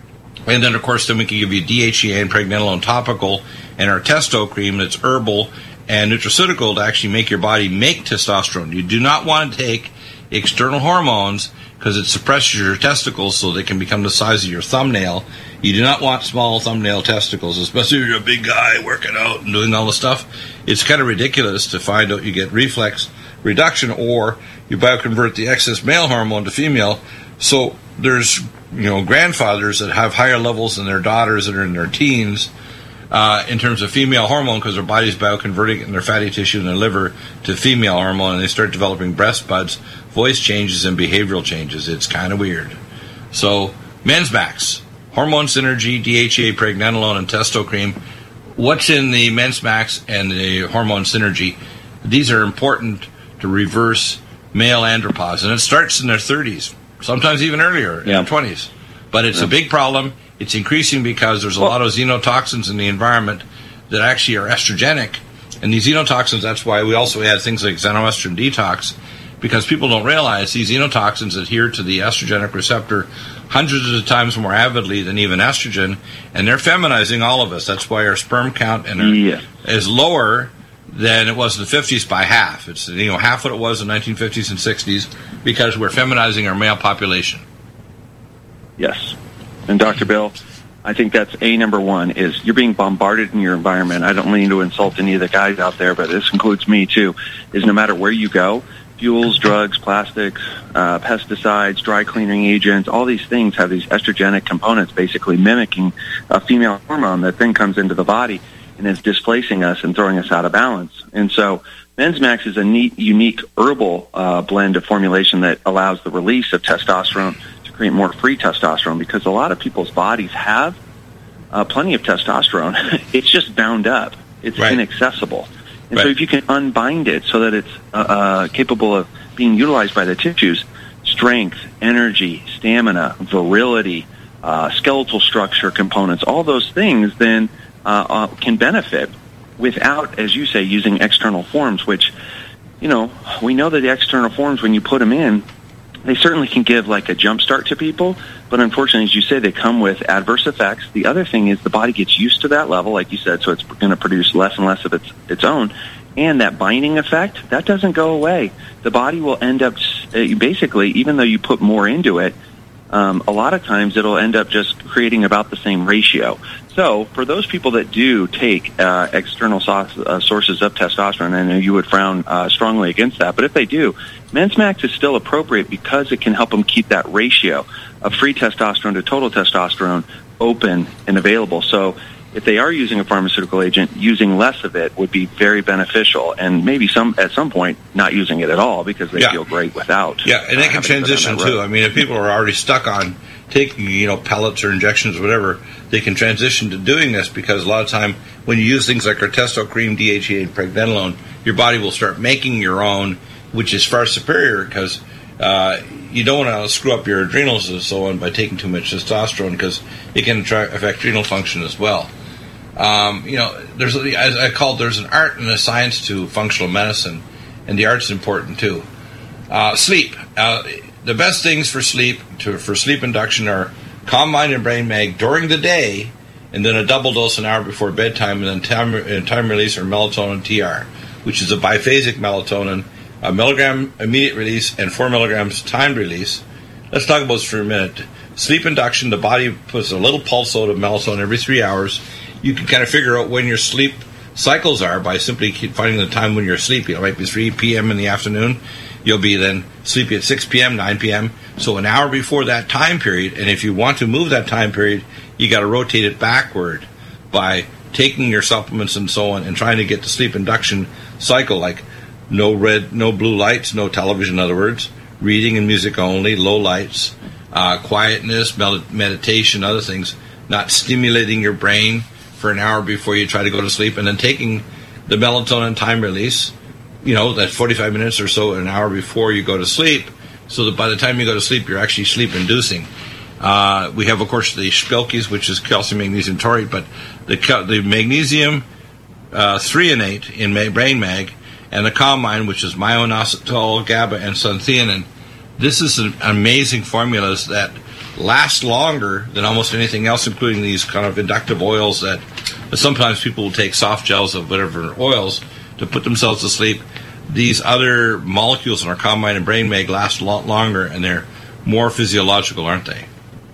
And then, of course, then we can give you DHEA and pregnenolone topical and our testo cream that's herbal and nutraceutical to actually make your body make testosterone. You do not want to take external hormones because it suppresses your testicles so they can become the size of your thumbnail. You do not want small thumbnail testicles, especially if you're a big guy working out and doing all the stuff. It's kind of ridiculous to find out you get reflex reduction or you bioconvert the excess male hormone to female. So there's grandfathers that have higher levels than their daughters that are in their teens in terms of female hormone because their body's bioconverting it in their fatty tissue in their liver to female hormone, and they start developing breast buds, voice changes, and behavioral changes. It's kind of weird. So Men's Max, hormone synergy, DHEA, pregnenolone, and testo cream. What's in the Men's Max and the hormone synergy? These are important to reverse male andropause, and it starts in their 30s, sometimes even earlier, in their 20s. But it's a big problem. It's increasing because there's a lot of xenotoxins in the environment that actually are estrogenic. And these xenotoxins, that's why we also add things like xenoestrogen detox, because people don't realize these xenotoxins adhere to the estrogenic receptor hundreds of times more avidly than even estrogen, and they're feminizing all of us. That's why our sperm count is lower than it was in the 50s by half. It's half what it was in the 1950s and 60s because we're feminizing our male population. Yes. And Dr. Bill, I think that's number one, is you're being bombarded in your environment. I don't mean to insult any of the guys out there, but this includes me too, is no matter where you go, fuels, drugs, plastics, pesticides, dry cleaning agents, all these things have these estrogenic components basically mimicking a female hormone that then comes into the body and is displacing us and throwing us out of balance. And so Men's Max is a neat, unique herbal blend of formulation that allows the release of testosterone to create more free testosterone, because a lot of people's bodies have plenty of testosterone, it's just bound up. It's inaccessible. And so if you can unbind it so that it's capable of being utilized by the tissues, strength, energy, stamina, virility, skeletal structure components, all those things then can benefit without, as you say, using external forms, which, we know that the external forms, when you put them in, they certainly can give like a jump start to people, but unfortunately, as you say, they come with adverse effects. The other thing is the body gets used to that level, like you said, so it's going to produce less and less of its own. And that binding effect, that doesn't go away. The body will end up, basically, even though you put more into it, a lot of times it'll end up just creating about the same ratio. So for those people that do take external sources of testosterone, I know you would frown strongly against that, but if they do, Men's Max is still appropriate because it can help them keep that ratio of free testosterone to total testosterone open and available. So if they are using a pharmaceutical agent, using less of it would be very beneficial, and maybe at some point not using it at all because they feel great without. Yeah, and they can transition too. I mean, if people are already stuck on taking, pellets or injections or whatever, they can transition to doing this because a lot of time when you use things like our Testo Cream, DHEA, and pregnenolone, your body will start making your own, which is far superior because you don't want to screw up your adrenals and so on by taking too much testosterone because it can affect adrenal function as well. There's an art and a science to functional medicine, and the art's important too. Sleep. The best things for sleep induction are Calm Mind and Brain Mag during the day, and then a double dose an hour before bedtime, and then time release or melatonin TR, which is a biphasic melatonin, a milligram immediate release and 4 milligrams timed release. Let's talk about this for a minute. Sleep induction, the body puts a little pulse load of melatonin every 3 hours. You can kind of figure out when your sleep cycles are by simply finding the time when you're sleepy. It might be 3 p.m. in the afternoon. You'll be then sleepy at 6 p.m., 9 p.m. So an hour before that time period, and if you want to move that time period, you got to rotate it backward by taking your supplements and so on and trying to get the sleep induction cycle, like no red, no blue lights, no television, in other words, reading and music only, low lights, quietness, meditation, other things, not stimulating your brain for an hour before you try to go to sleep, and then taking the melatonin time release, that 45 minutes or so, an hour before you go to sleep, so that by the time you go to sleep, you're actually sleep-inducing. We have, of course, the Spilkes, which is calcium, magnesium, taurate, but the magnesium threonate in Brain Mag, and the Calm Mind, which is myo-inositol, GABA, and suntheanine. This is an amazing formulas that last longer than almost anything else, including these kind of inductive oils that sometimes people will take soft gels of whatever oils to put themselves to sleep. These other molecules in our Calm Mind and Brain Mag last a lot longer, and they're more physiological, aren't they?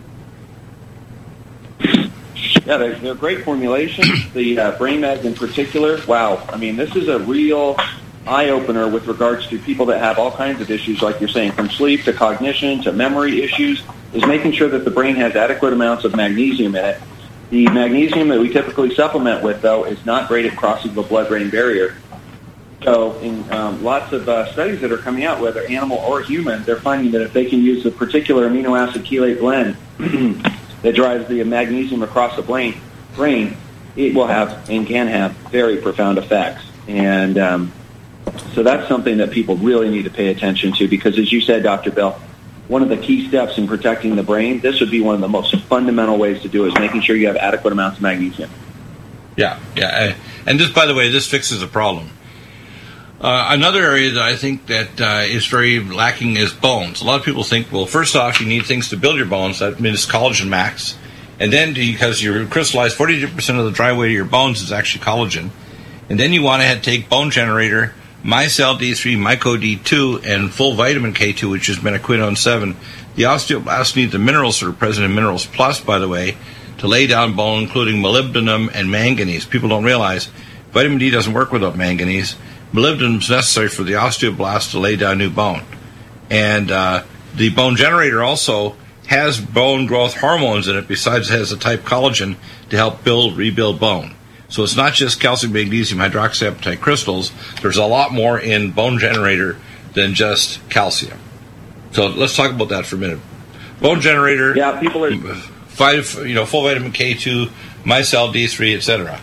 Yeah, they're great formulations. The Brain Mag in particular, wow. I mean, this is a real eye-opener with regards to people that have all kinds of issues, like you're saying, from sleep to cognition to memory issues, is making sure that the brain has adequate amounts of magnesium in it. The magnesium that we typically supplement with, though, is not great at crossing the blood-brain barrier. So in lots of studies that are coming out, whether animal or human, they're finding that if they can use the particular amino acid chelate blend that drives the magnesium across the brain, it will have and can have very profound effects. And so that's something that people really need to pay attention to because, as you said, Dr. Bill, one of the key steps in protecting the brain, this would be one of the most fundamental ways to do it, is making sure you have adequate amounts of magnesium. Yeah. And this, by the way, this fixes a problem. Another area that I think that is very lacking is bones. A lot of people think, well, first off, you need things to build your bones. That means collagen max. And then because you crystallize 42% of the dry weight of your bones is actually collagen. And then you want to take Bone Generator, Micelle D3, Myco D2, and full vitamin K2, which is menaquinone 7. The osteoblasts need the minerals that are present in Minerals Plus, by the way, to lay down bone, including molybdenum and manganese. People don't realize vitamin D doesn't work without manganese. Molybdenum is necessary for the osteoblast to lay down new bone. And the Bone Generator also has bone growth hormones in it, besides it has a type collagen to help rebuild bone. So it's not just calcium, magnesium, hydroxyapatite crystals. There's a lot more in Bone Generator than just calcium. So let's talk about that for a minute. Bone Generator, yeah, people are full vitamin K2, micelle D3, etc.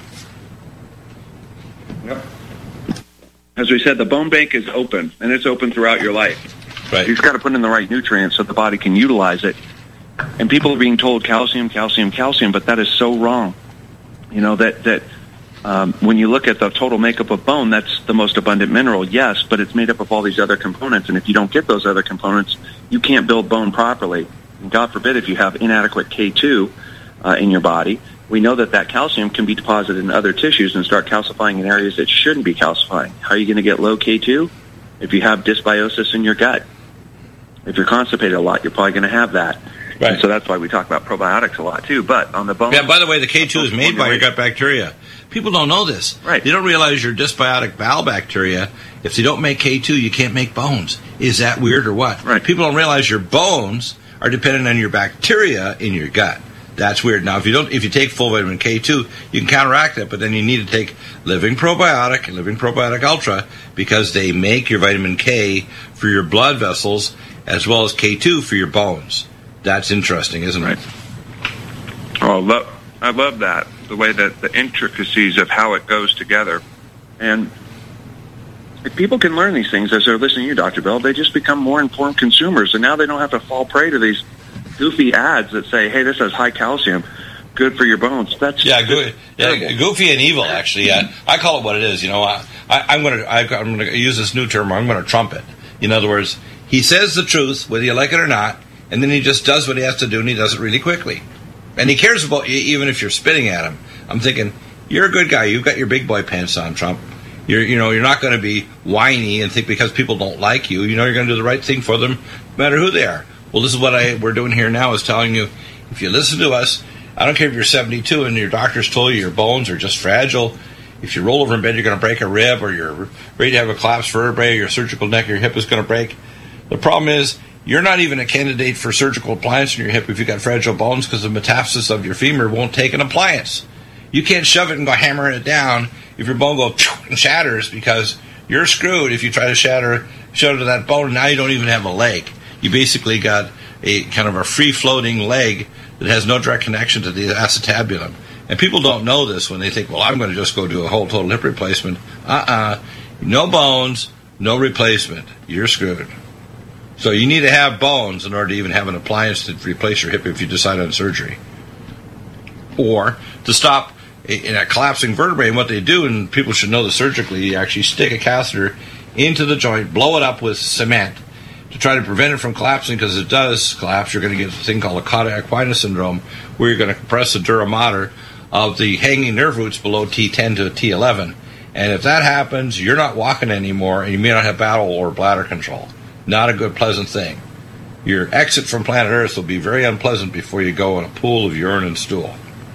Yep. As we said, the bone bank is open, and it's open throughout your life. Right. You've got to put in the right nutrients so the body can utilize it. And people are being told calcium, calcium, calcium, but that is so wrong. You know, that when you look at the total makeup of bone, that's the most abundant mineral, yes, but it's made up of all these other components. And if you don't get those other components, you can't build bone properly. And God forbid if you have inadequate K2 in your body, we know that calcium can be deposited in other tissues and start calcifying in areas that shouldn't be calcifying. How are you going to get low K2? If you have dysbiosis in your gut. If you're constipated a lot, you're probably going to have that. Right. And so that's why we talk about probiotics a lot, too. But on the bone... Yeah, by the way, the K2 is made by your gut bacteria. People don't know this. Right. They don't realize your dysbiotic bowel bacteria, if they don't make K2, you can't make bones. Is that weird or what? Right. People don't realize your bones are dependent on your bacteria in your gut. That's weird. Now, if you take full vitamin K2, you can counteract it, but then you need to take Living Probiotic and Living Probiotic Ultra because they make your vitamin K for your blood vessels as well as K2 for your bones. That's interesting, isn't it? Oh, I love that, the way that the intricacies of how it goes together. And if people can learn these things as they're listening to you, Dr. Bell, they just become more informed consumers, and now they don't have to fall prey to these goofy ads that say, hey, this has high calcium, good for your bones. That's goofy and evil, actually. Yeah, I call it what it is. You know, I'm going to use this new term. I'm going to trump it. In other words, he says the truth, whether you like it or not, and then he just does what he has to do, and he does it really quickly. And he cares about you, even if you're spitting at him. I'm thinking, you're a good guy. You've got your big boy pants on, Trump. You're not going to be whiny and think because people don't like you. You know, you're going to do the right thing for them, no matter who they are. Well, this is what we're doing here now, is telling you, if you listen to us, I don't care if you're 72 and your doctor's told you your bones are just fragile. If you roll over in bed, you're going to break a rib, or you're ready to have a collapsed vertebrae, or your surgical neck or your hip is going to break. The problem is, you're not even a candidate for surgical appliance in your hip if you've got fragile bones, because the metastasis of your femur won't take an appliance. You can't shove it and go hammering it down if your bone goes and shatters, because you're screwed if you try to shatter that bone. Now you don't even have a leg. You basically got a kind of a free-floating leg that has no direct connection to the acetabulum. And people don't know this when they think, well, I'm going to just go do a whole total hip replacement. No bones, no replacement. You're screwed. So you need to have bones in order to even have an appliance to replace your hip if you decide on surgery. Or to stop in a collapsing vertebrae. And what they do, and people should know this surgically, you actually stick a catheter into the joint, blow it up with cement to try to prevent it from collapsing, because it does collapse. You're going to get a thing called a cauda equina syndrome, where you're going to compress the dura mater of the hanging nerve roots below T10 to T11. And if that happens, you're not walking anymore, and you may not have bowel or bladder control. Not a good, pleasant thing. Your exit from planet Earth will be very unpleasant before you go in a pool of urine and stool.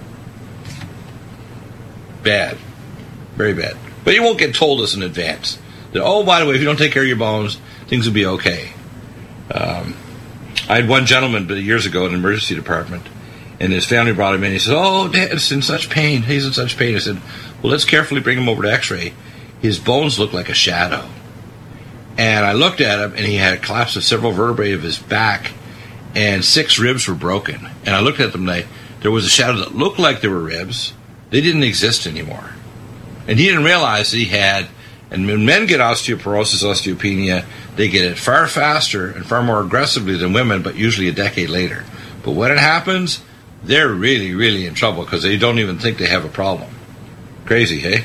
Bad. Very bad. But you won't get told this in advance. That, oh, by the way, if you don't take care of your bones, things will be okay. I had one gentleman years ago in the emergency department, and his family brought him in. He said, oh, Dad's in such pain. He's in such pain. I said, well, let's carefully bring him over to x-ray. His bones look like a shadow. And I looked at him, and he had a collapse of several vertebrae of his back, and 6 ribs were broken. And I looked at them, and there was a shadow that looked like there were ribs. They didn't exist anymore. And he didn't realize that he had, and when men get osteoporosis, osteopenia, they get it far faster and far more aggressively than women, but usually a decade later. But when it happens, they're really, really in trouble, because they don't even think they have a problem. Crazy, hey?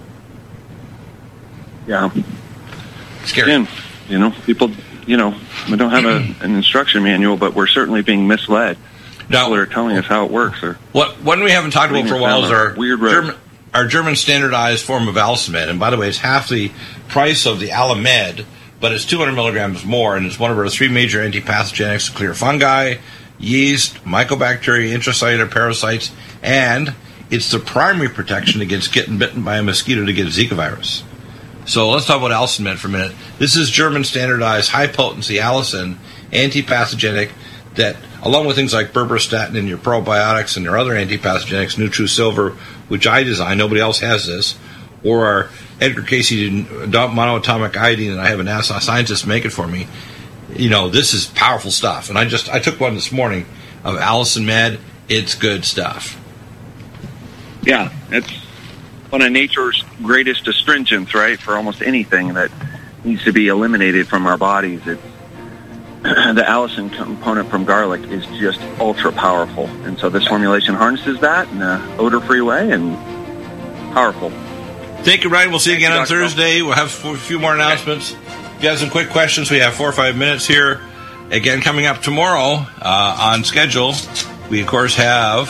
Yeah. Scary. Again, people, we don't have an instruction manual, but we're certainly being misled. Now, people are telling us how it works. One we haven't talked about for a while is our German standardized form of Alcimed. And by the way, it's half the price of the Alamed, but it's 200 milligrams more, and it's one of our 3 major antipathogenics to clear fungi, yeast, mycobacteria, intracellular parasites, and it's the primary protection against getting bitten by a mosquito to get Zika virus. So let's talk about Alcimed for a minute. This is German standardized high-potency allicin, antipathogenic, that, along with things like berberstatin and your probiotics and your other antipathogenics, NutriSilver, which I designed, nobody else has this, or our Edgar Casey monoatomic iodine, and I have a NASA scientist make it for me. This is powerful stuff. And I took one this morning of Allicin Med. It's good stuff. Yeah, it's one of nature's greatest astringents, right, for almost anything that needs to be eliminated from our bodies. It's, the allicin component from garlic is just ultra powerful. And so this formulation harnesses that in an odor-free way and powerful. Thank you, Ryan. We'll see you again on Thursday. We'll have a few more announcements. If you have some quick questions, we have 4 or 5 minutes here. Again, coming up tomorrow on schedule, we, of course, have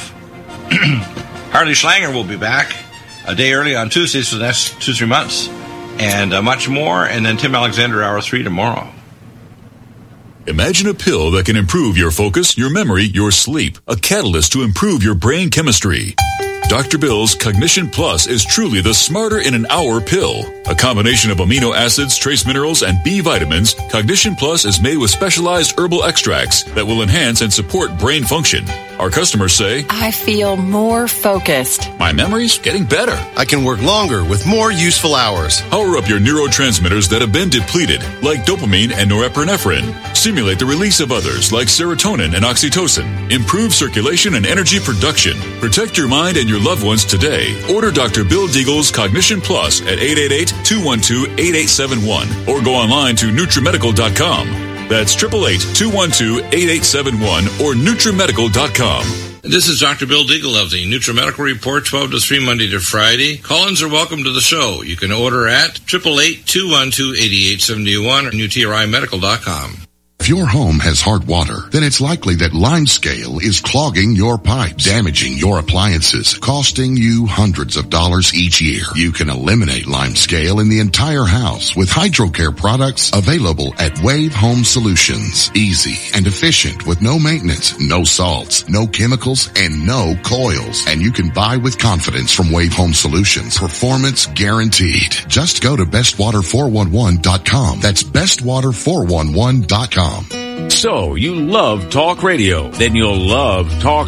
Harley Schlanger will be back a day early on Tuesdays for the next 2-3 months, and much more. And then Tim Alexander, Hour 3 tomorrow. Imagine a pill that can improve your focus, your memory, your sleep. A catalyst to improve your brain chemistry. Dr. Bill's Cognition Plus is truly the smarter in an hour pill. A combination of amino acids, trace minerals, and B vitamins, Cognition Plus is made with specialized herbal extracts that will enhance and support brain function. Our customers say, I feel more focused. My memory's getting better. I can work longer with more useful hours. Power up your neurotransmitters that have been depleted, like dopamine and norepinephrine. Stimulate the release of others, like serotonin and oxytocin. Improve circulation and energy production. Protect your mind and your loved ones today. Order Dr. Bill Deagle's Cognition Plus at 888-212-8871 or go online to NutriMedical.com. That's 888-212-8871 or NutriMedical.com. This is Dr. Bill Deagle of the NutriMedical Report, 12 to 3, Monday to Friday. Call-ins are welcome to the show. You can order at 888-212-8871 or NutriMedical.com. If your home has hard water, then it's likely that Limescale is clogging your pipes, damaging your appliances, costing you hundreds of dollars each year. You can eliminate Limescale in the entire house with HydroCare products available at Wave Home Solutions. Easy and efficient with no maintenance, no salts, no chemicals, and no coils. And you can buy with confidence from Wave Home Solutions. Performance guaranteed. Just go to bestwater411.com. That's bestwater411.com. So, you love talk radio? Then you'll love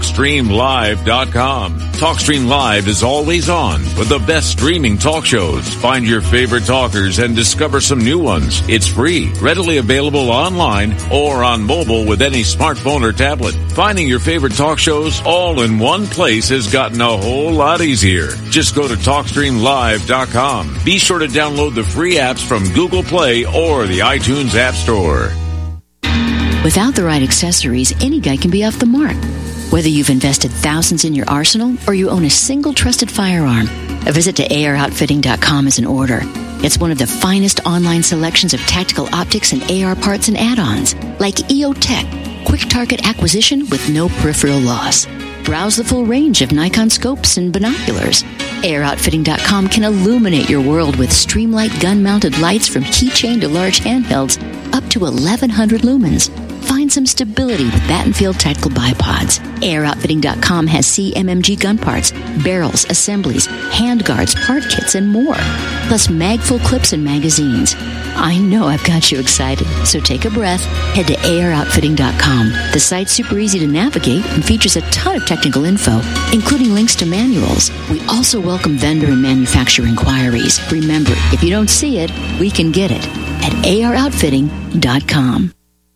TalkStreamLive.com. TalkStream Live is always on with the best streaming talk shows. Find your favorite talkers and discover some new ones. It's free, readily available online or on mobile with any smartphone or tablet. Finding your favorite talk shows all in one place has gotten a whole lot easier. Just go to TalkStreamLive.com. Be sure to download the free apps from Google Play or the iTunes App Store. Without the right accessories, any guy can be off the mark. Whether you've invested thousands in your arsenal or you own a single trusted firearm, a visit to AROutfitting.com is in order. It's one of the finest online selections of tactical optics and AR parts and add-ons, like EOTech, quick target acquisition with no peripheral loss. Browse the full range of Nikon scopes and binoculars. AROutfitting.com can illuminate your world with Streamlight gun-mounted lights from keychain to large handhelds up to 1,100 lumens. Find some stability with Battenfield tactical bipods. AirOutfitting.com has CMMG gun parts, barrels, assemblies, handguards, part kits, and more. Plus mag-full clips and magazines. I know I've got you excited, so take a breath. Head to AirOutfitting.com. The site's super easy to navigate and features a ton of technical info, including links to manuals. We also welcome vendor and manufacturer inquiries. Remember, if you don't see it, we can get it at AirOutfitting.com.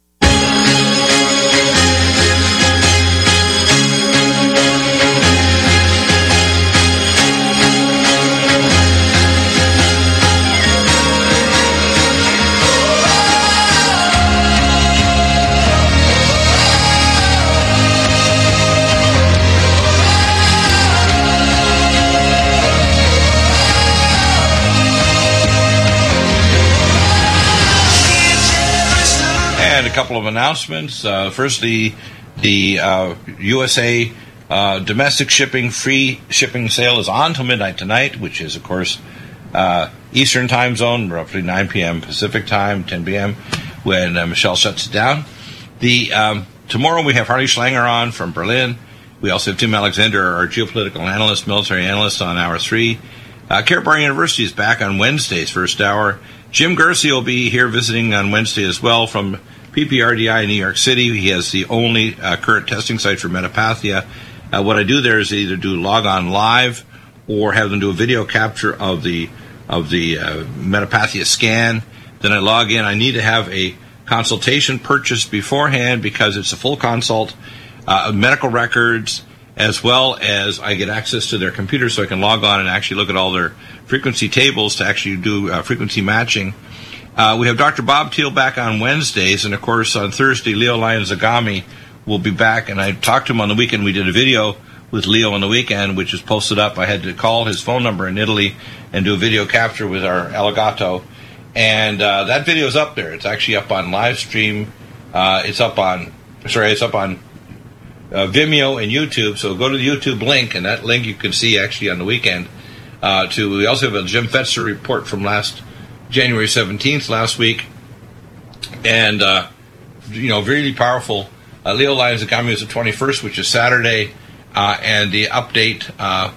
A couple of announcements. First, the USA domestic shipping free shipping sale is on till midnight tonight, which is, of course, Eastern time zone, roughly 9 p.m. Pacific time, 10 p.m. when Michelle shuts it down. Tomorrow we have Harley Schlanger on from Berlin. We also have Tim Alexander, our geopolitical analyst, military analyst, on Hour 3. Karatbars University is back on Wednesday's first hour. Jim Gersey will be here visiting on Wednesday as well from PPRDI in New York City. He has the only current testing site for metapathia. What I do there is either do log on live or have them do a video capture of the metapathia scan. Then I log in. I need to have a consultation purchased beforehand because it's a full consult, medical records, as well as I get access to their computer so I can log on and actually look at all their frequency tables to actually do frequency matching. We have Dr. Bob Thiel back on Wednesdays, and of course on Thursday, Leo Lyon-Zagami will be back, and I talked to him on the weekend. We did a video with Leo on the weekend, which is posted up. I had to call his phone number in Italy and do a video capture with our Allegato, and that video is up there. It's actually up on live stream. It's up on Vimeo and YouTube, so go to the YouTube link, and that link you can see actually on the weekend. We also have a Jim Fetzer report from January 17th last week, and really powerful. Leo Lyon-Zagami is the 21st, which is Saturday, and the update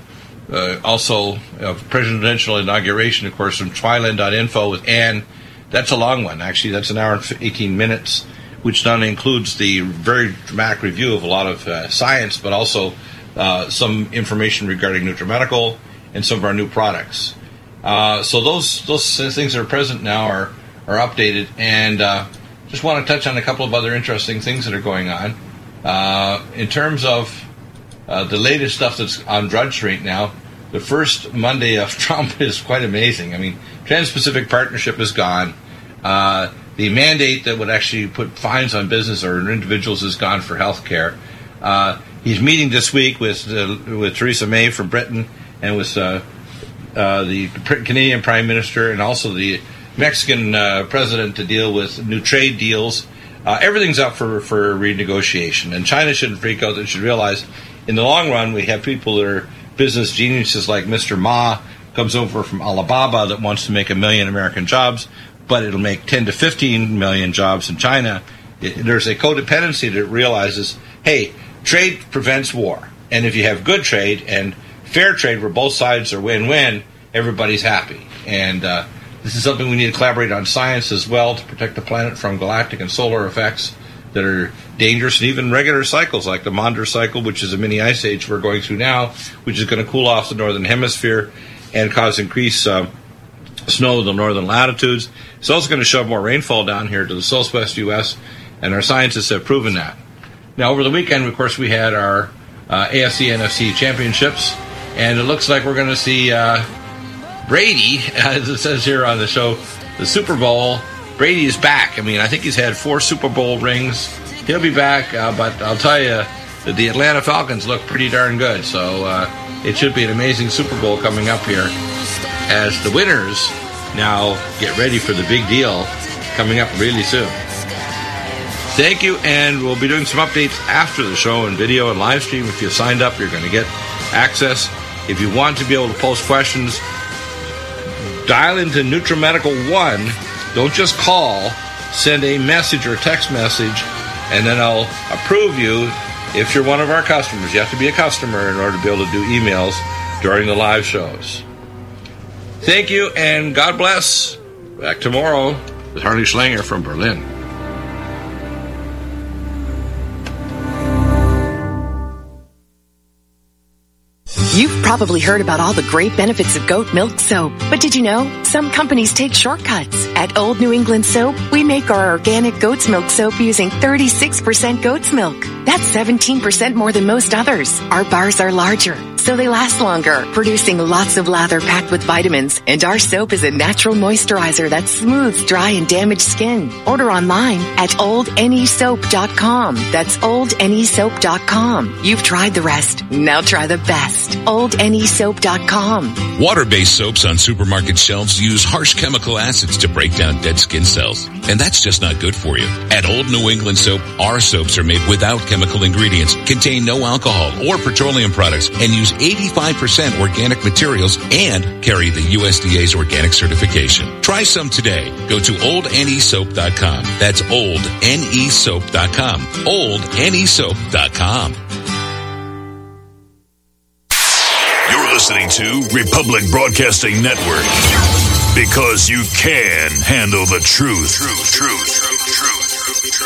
also presidential inauguration, of course, from Twyland.info with Ann. That's a long one, actually. That's an hour and 18 minutes, which not only includes the very dramatic review of a lot of science, but also some information regarding NutriMedical and some of our new products. So those things that are present now are updated, and just want to touch on a couple of other interesting things that are going on. In terms of the latest stuff that's on Drudge Street now, the first Monday of Trump is quite amazing. I mean, Trans-Pacific Partnership is gone. The mandate that would actually put fines on business or individuals is gone for health care. He's meeting this week with Theresa May from Britain and with the Canadian Prime Minister and also the Mexican president to deal with new trade deals. Everything's up for renegotiation, and China shouldn't freak out. They should realize in the long run we have people that are business geniuses like Mr. Ma comes over from Alibaba that wants to make 1 million American jobs, but it'll make 10 to 15 million jobs in China. There's a codependency that realizes, hey, trade prevents war, and if you have good trade and fair trade where both sides are win-win, everybody's happy. And this is something we need to collaborate on science as well to protect the planet from galactic and solar effects that are dangerous, and even regular cycles like the Maunder cycle, which is a mini ice age we're going through now, which is going to cool off the northern hemisphere and cause increased snow in the northern latitudes. It's also going to shove more rainfall down here to the southwest U.S., and our scientists have proven that. Now, over the weekend, of course, we had our AFC NFC championships, and it looks like we're going to see Brady, as it says here on the show, the Super Bowl. Brady is back. I mean, I think he's had 4 Super Bowl rings. He'll be back, but I'll tell you that the Atlanta Falcons look pretty darn good. So it should be an amazing Super Bowl coming up here as the winners now get ready for the big deal coming up really soon. Thank you, and we'll be doing some updates after the show in video and live stream. If you signed up, you're going to get access. If you want to be able to post questions, dial into NutriMedical 1. Don't just call, send a message or a text message, and then I'll approve you if you're one of our customers. You have to be a customer in order to be able to do emails during the live shows. Thank you, and God bless. Back tomorrow with Harley Schlanger from Berlin. You've probably heard about all the great benefits of goat milk soap, but did you know some companies take shortcuts? At Old New England Soap, we make our organic goat's milk soap using 36% goat's milk. That's 17% more than most others. Our bars are larger, so they last longer, producing lots of lather packed with vitamins. And our soap is a natural moisturizer that smooths dry and damaged skin. Order online at oldnesoap.com. That's oldnesoap.com. You've tried the rest. Now try the best. oldnesoap.com. Water-based soaps on supermarket shelves use harsh chemical acids to break down dead skin cells. And that's just not good for you. At Old New England Soap, our soaps are made without chemical ingredients, contain no alcohol or petroleum products, and use 85% organic materials and carry the USDA's organic certification. Try some today. Go to oldnesoap.com. That's oldnesoap.com. oldnesoap.com. You're listening to Republic Broadcasting Network, because you can handle the truth.